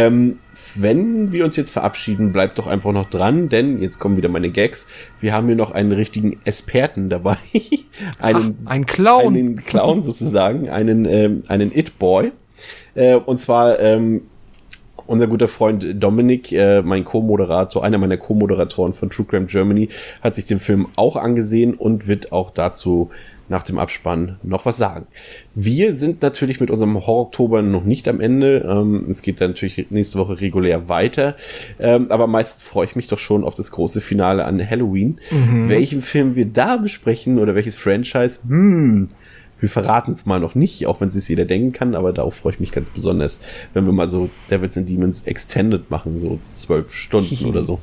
Wenn wir uns jetzt verabschieden, bleibt doch einfach noch dran, denn jetzt kommen wieder meine Gags. Wir haben hier noch einen richtigen Experten dabei. Einen Clown. Einen Clown sozusagen, einen It-Boy. Und zwar unser guter Freund Dominik, mein Co-Moderator, einer meiner Co-Moderatoren von True Crime Germany, hat sich den Film auch angesehen und wird auch dazu nach dem Abspann noch was sagen. Wir sind natürlich mit unserem Horror-Oktober noch nicht am Ende. Es geht dann natürlich nächste Woche regulär weiter. Aber meistens freue ich mich doch schon auf das große Finale an Halloween. Welchen Film wir da besprechen oder welches Franchise, wir verraten es mal noch nicht, auch wenn es sich jeder denken kann, aber darauf freue ich mich ganz besonders, wenn wir mal so Devils and Demons Extended machen, so 12 Stunden oder so.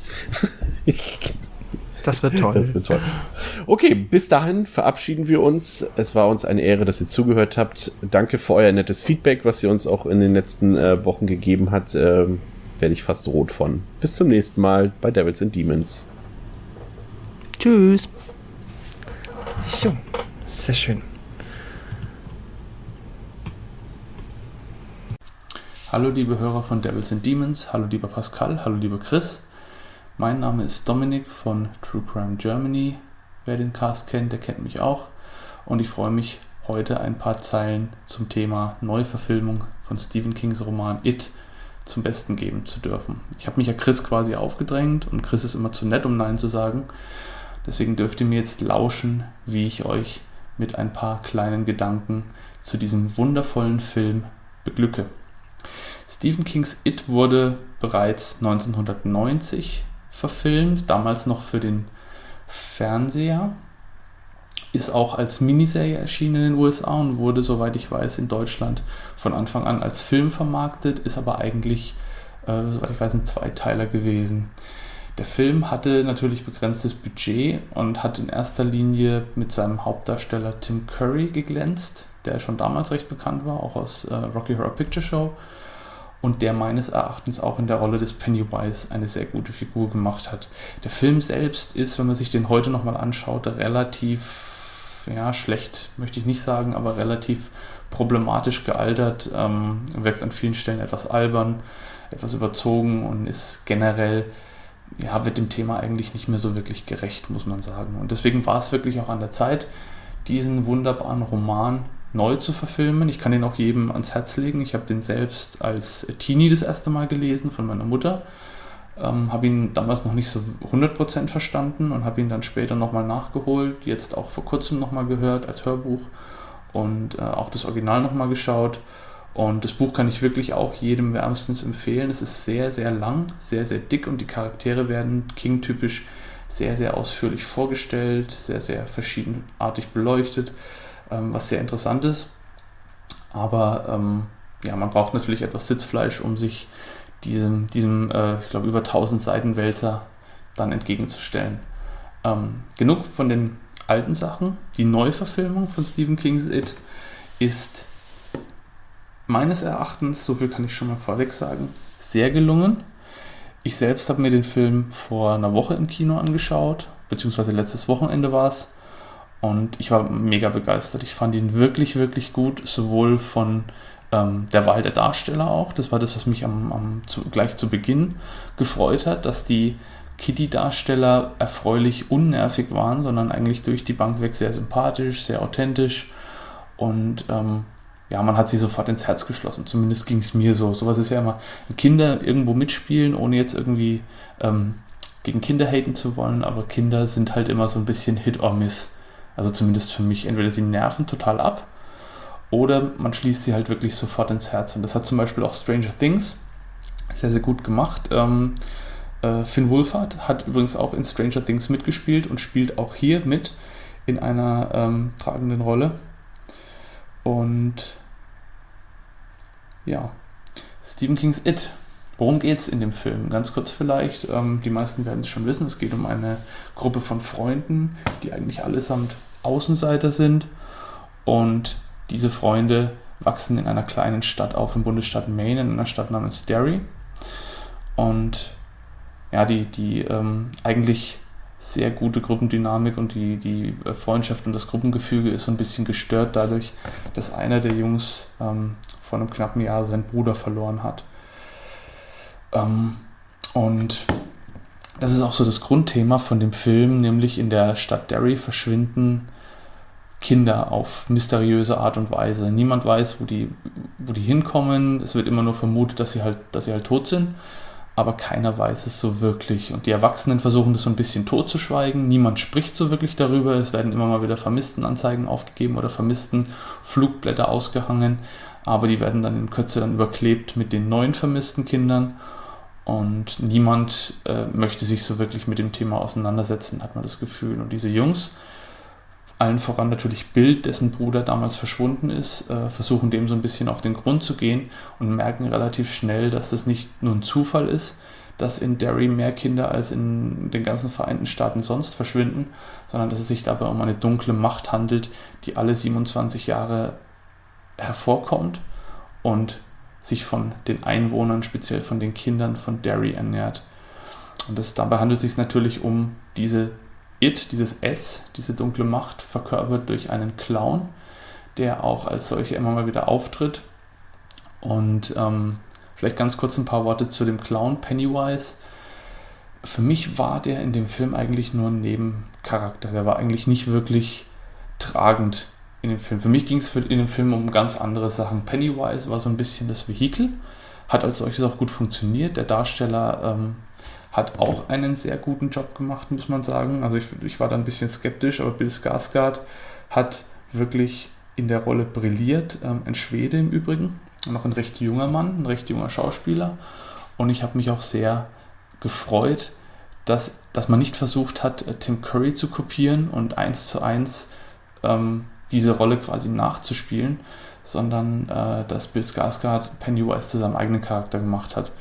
Das wird toll. Das wird toll. Okay, bis dahin verabschieden wir uns. Es war uns eine Ehre, dass ihr zugehört habt. Danke für euer nettes Feedback, was ihr uns auch in den letzten Wochen gegeben habt. Werde ich fast rot von. Bis zum nächsten Mal bei Devils and Demons. Tschüss. So, sehr schön. Hallo liebe Hörer von Devils and Demons, hallo lieber Pascal, hallo lieber Chris. Mein Name ist Dominik von True Crime Germany. Wer den Cast kennt, der kennt mich auch. Und ich freue mich, heute ein paar Zeilen zum Thema Neuverfilmung von Stephen Kings Roman It zum Besten geben zu dürfen. Ich habe mich ja Chris quasi aufgedrängt und Chris ist immer zu nett, um Nein zu sagen. Deswegen dürft ihr mir jetzt lauschen, wie ich euch mit ein paar kleinen Gedanken zu diesem wundervollen Film beglücke. Stephen Kings It wurde bereits 1990 verfilmt, damals noch für den Fernseher, ist auch als Miniserie erschienen in den USA und wurde, soweit ich weiß, in Deutschland von Anfang an als Film vermarktet, ist aber eigentlich, soweit ich weiß, ein Zweiteiler gewesen. Der Film hatte natürlich begrenztes Budget und hat in erster Linie mit seinem Hauptdarsteller Tim Curry geglänzt, der schon damals recht bekannt war, auch aus Rocky Horror Picture Show. Und der meines Erachtens auch in der Rolle des Pennywise eine sehr gute Figur gemacht hat. Der Film selbst ist, wenn man sich den heute nochmal anschaut, relativ, schlecht möchte ich nicht sagen, aber relativ problematisch gealtert, wirkt an vielen Stellen etwas albern, etwas überzogen und ist generell, wird dem Thema eigentlich nicht mehr so wirklich gerecht, muss man sagen. Und deswegen war es wirklich auch an der Zeit, diesen wunderbaren Roman neu zu verfilmen. Ich kann den auch jedem ans Herz legen. Ich habe den selbst als Teenie das erste Mal gelesen von meiner Mutter. Habe ihn damals noch nicht so 100% verstanden und habe ihn dann später nochmal nachgeholt. Jetzt auch vor kurzem nochmal gehört als Hörbuch und auch das Original nochmal geschaut. Und das Buch kann ich wirklich auch jedem wärmstens empfehlen. Es ist sehr, sehr lang, sehr, sehr dick und die Charaktere werden King-typisch sehr, sehr ausführlich vorgestellt, sehr, sehr verschiedenartig beleuchtet. Was sehr interessant ist, aber man braucht natürlich etwas Sitzfleisch, um sich diesem ich glaube, über 1000 Seiten Wälzer dann entgegenzustellen. Genug von den alten Sachen. Die Neuverfilmung von Stephen King's It ist meines Erachtens, so viel kann ich schon mal vorweg sagen, sehr gelungen. Ich selbst habe mir den Film vor einer Woche im Kino angeschaut, beziehungsweise letztes Wochenende war es. Und ich war mega begeistert. Ich fand ihn wirklich, wirklich gut, sowohl von der Wahl der Darsteller auch. Das war das, was mich gleich zu Beginn gefreut hat, dass die Kitty-Darsteller erfreulich unnervig waren, sondern eigentlich durch die Bank weg sehr sympathisch, sehr authentisch. Und man hat sie sofort ins Herz geschlossen. Zumindest ging es mir so. Sowas ist ja immer, Kinder irgendwo mitspielen, ohne jetzt irgendwie gegen Kinder haten zu wollen, aber Kinder sind halt immer so ein bisschen Hit or Miss. Also zumindest für mich. Entweder sie nerven total ab oder man schließt sie halt wirklich sofort ins Herz. Und das hat zum Beispiel auch Stranger Things sehr, sehr gut gemacht. Finn Wolfhard hat übrigens auch in Stranger Things mitgespielt und spielt auch hier mit in einer tragenden Rolle. Und ja, Stephen Kings It. Worum geht's in dem Film? Ganz kurz vielleicht, die meisten werden es schon wissen, es geht um eine Gruppe von Freunden, die eigentlich allesamt Außenseiter sind, und diese Freunde wachsen in einer kleinen Stadt auf im Bundesstaat Maine, in einer Stadt namens Derry, und ja, die eigentlich sehr gute Gruppendynamik und die Freundschaft und das Gruppengefüge ist so ein bisschen gestört dadurch, dass einer der Jungs vor einem knappen Jahr seinen Bruder verloren hat. Und das ist auch so das Grundthema von dem Film, nämlich in der Stadt Derry verschwinden Kinder auf mysteriöse Art und Weise. Niemand weiß, wo die hinkommen. Es wird immer nur vermutet, dass sie halt tot sind, aber keiner weiß es so wirklich. Und die Erwachsenen versuchen das so ein bisschen totzuschweigen. Niemand spricht so wirklich darüber. Es werden immer mal wieder Vermisstenanzeigen aufgegeben oder Vermissten-Flugblätter ausgehangen, aber die werden dann in Kürze überklebt mit den neuen vermissten Kindern. Und niemand möchte sich so wirklich mit dem Thema auseinandersetzen, hat man das Gefühl. Und diese Jungs, allen voran natürlich Bill, dessen Bruder damals verschwunden ist, versuchen dem so ein bisschen auf den Grund zu gehen und merken relativ schnell, dass das nicht nur ein Zufall ist, dass in Derry mehr Kinder als in den ganzen Vereinten Staaten sonst verschwinden, sondern dass es sich dabei um eine dunkle Macht handelt, die alle 27 Jahre hervorkommt und sich von den Einwohnern, speziell von den Kindern von Derry ernährt. Und dabei handelt es sich natürlich um dieses S, diese dunkle Macht, verkörpert durch einen Clown, der auch als solcher immer mal wieder auftritt. Und vielleicht ganz kurz ein paar Worte zu dem Clown Pennywise. Für mich war der in dem Film eigentlich nur ein Nebencharakter. Der war eigentlich nicht wirklich tragend in dem Film. Für mich ging es in dem Film um ganz andere Sachen. Pennywise war so ein bisschen das Vehikel, hat als solches auch gut funktioniert. Der Darsteller hat auch einen sehr guten Job gemacht, muss man sagen. Also ich war da ein bisschen skeptisch, aber Bill Skarsgård hat wirklich in der Rolle brilliert. Ein Schwede im Übrigen, noch ein recht junger Mann, ein recht junger Schauspieler. Und ich habe mich auch sehr gefreut, dass man nicht versucht hat, Tim Curry zu kopieren und 1:1 diese Rolle quasi nachzuspielen, sondern dass Bill Skarsgård Pennywise zu seinem eigenen Charakter gemacht hat.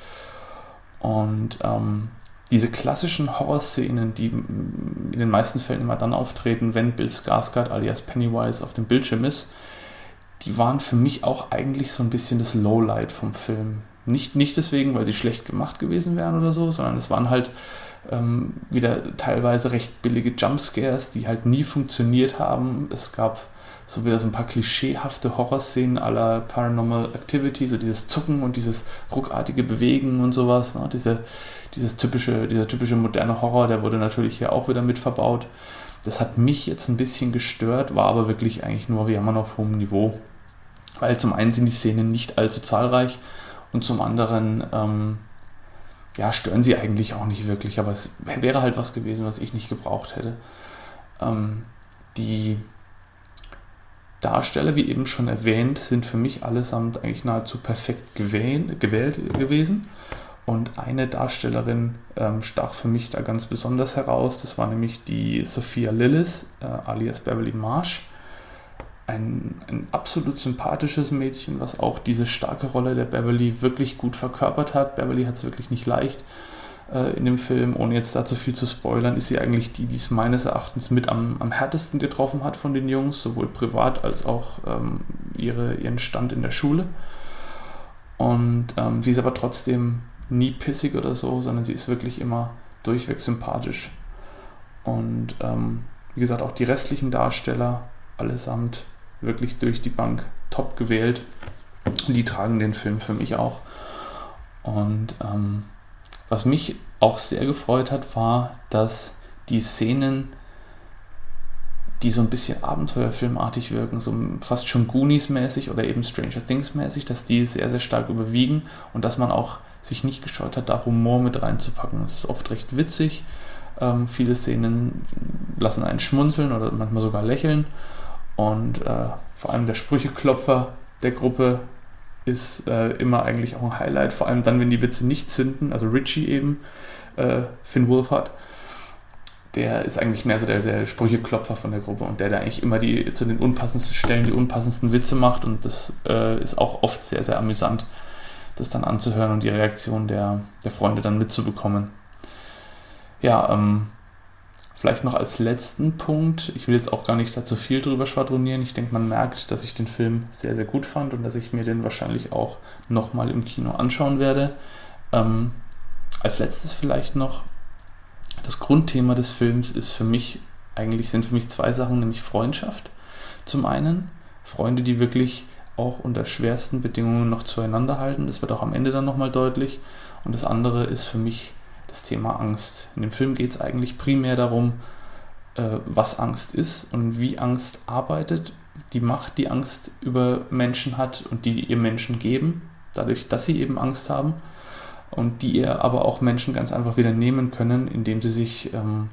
Und diese klassischen Horrorszenen, die in den meisten Fällen immer dann auftreten, wenn Bill Skarsgård alias Pennywise auf dem Bildschirm ist, die waren für mich auch eigentlich so ein bisschen das Lowlight vom Film. Nicht deswegen, weil sie schlecht gemacht gewesen wären oder so, sondern es waren halt wieder teilweise recht billige Jumpscares, die halt nie funktioniert haben. Es gab so wieder so ein paar klischeehafte Horrorszenen à la Paranormal Activity, so dieses Zucken und dieses ruckartige Bewegen und sowas. Ne? Dieser typische moderne Horror, der wurde natürlich hier auch wieder mit verbaut. Das hat mich jetzt ein bisschen gestört, war aber wirklich eigentlich nur Jammern auf hohem Niveau. Weil zum einen sind die Szenen nicht allzu zahlreich und zum anderen stören sie eigentlich auch nicht wirklich, aber es wäre halt was gewesen, was ich nicht gebraucht hätte. Die Darsteller, wie eben schon erwähnt, sind für mich allesamt eigentlich nahezu perfekt gewählt gewesen. Und eine Darstellerin stach für mich da ganz besonders heraus. Das war nämlich die Sophia Lillis, alias Beverly Marsh. Ein absolut sympathisches Mädchen, was auch diese starke Rolle der Beverly wirklich gut verkörpert hat. Beverly hat es wirklich nicht leicht in dem Film. Ohne jetzt da zu viel zu spoilern, ist sie eigentlich die es meines Erachtens mit am härtesten getroffen hat von den Jungs, sowohl privat als auch ihren Stand in der Schule. Und sie ist aber trotzdem nie pissig oder so, sondern sie ist wirklich immer durchweg sympathisch. Und wie gesagt, auch die restlichen Darsteller allesamt wirklich durch die Bank top gewählt. Die tragen den Film für mich auch. Und was mich auch sehr gefreut hat, war, dass die Szenen, die so ein bisschen abenteuerfilmartig wirken, so fast schon Goonies-mäßig oder eben Stranger Things-mäßig, dass die sehr, sehr stark überwiegen und dass man auch sich nicht gescheut hat, da Humor mit reinzupacken. Das ist oft recht witzig. Viele Szenen lassen einen schmunzeln oder manchmal sogar lächeln. Und vor allem der Sprücheklopfer der Gruppe ist immer eigentlich auch ein Highlight, vor allem dann, wenn die Witze nicht zünden. Also Richie eben, Finn Wolfhard, der ist eigentlich mehr so der Sprücheklopfer von der Gruppe und der eigentlich immer zu den unpassendsten Stellen die unpassendsten Witze macht, und das ist auch oft sehr, sehr amüsant, das dann anzuhören und die Reaktion der Freunde dann mitzubekommen. Ja, vielleicht noch als letzten Punkt, ich will jetzt auch gar nicht da zu viel drüber schwadronieren, ich denke, man merkt, dass ich den Film sehr, sehr gut fand und dass ich mir den wahrscheinlich auch nochmal im Kino anschauen werde. Als letztes vielleicht noch, das Grundthema des Films sind für mich zwei Sachen, nämlich Freundschaft. Zum einen Freunde, die wirklich auch unter schwersten Bedingungen noch zueinander halten, das wird auch am Ende dann nochmal deutlich. Und das andere ist für mich das Thema Angst. In dem Film geht es eigentlich primär darum, was Angst ist und wie Angst arbeitet, die Macht, die Angst über Menschen hat und die ihr Menschen geben, dadurch, dass sie eben Angst haben. Und die ihr aber auch Menschen ganz einfach wieder nehmen können, indem sie sich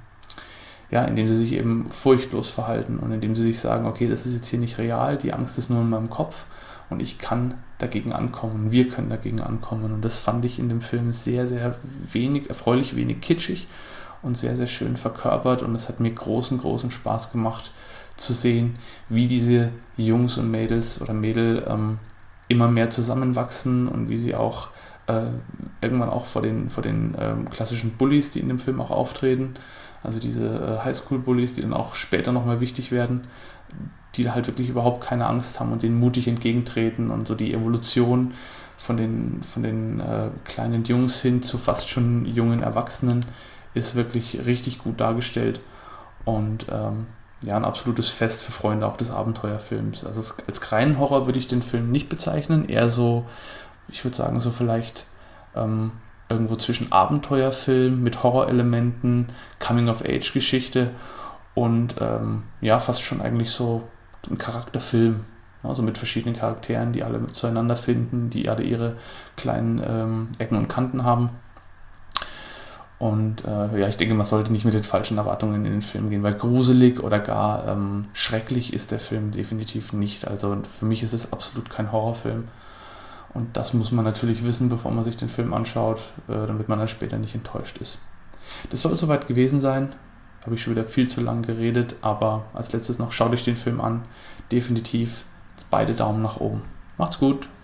eben furchtlos verhalten und indem sie sich sagen, okay, das ist jetzt hier nicht real, die Angst ist nur in meinem Kopf und ich kann dagegen ankommen, wir können dagegen ankommen. Und das fand ich in dem Film sehr, sehr erfreulich wenig kitschig und sehr, sehr schön verkörpert, und es hat mir großen, großen Spaß gemacht zu sehen, wie diese Jungs und Mädels oder Mädel immer mehr zusammenwachsen und wie sie auch irgendwann auch vor den klassischen Bullies, die in dem Film auch auftreten, also diese Highschool-Bullies, die dann auch später nochmal wichtig werden, die halt wirklich überhaupt keine Angst haben und denen mutig entgegentreten, und so die Evolution von den kleinen Jungs hin zu fast schon jungen Erwachsenen ist wirklich richtig gut dargestellt und ein absolutes Fest für Freunde auch des Abenteuerfilms. Also als reinen Horror würde ich den Film nicht bezeichnen, eher so, ich würde sagen, so vielleicht irgendwo zwischen Abenteuerfilm mit Horrorelementen, Coming-of-Age-Geschichte und fast schon eigentlich so ein Charakterfilm. Also mit verschiedenen Charakteren, die alle zueinander finden, die alle ihre kleinen Ecken und Kanten haben. Und ich denke, man sollte nicht mit den falschen Erwartungen in den Film gehen, weil gruselig oder gar schrecklich ist der Film definitiv nicht. Also für mich ist es absolut kein Horrorfilm. Und das muss man natürlich wissen, bevor man sich den Film anschaut, damit man dann später nicht enttäuscht ist. Das soll soweit gewesen sein. Habe ich schon wieder viel zu lang geredet, aber als letztes noch, schaut euch den Film an. Definitiv beide Daumen nach oben. Macht's gut!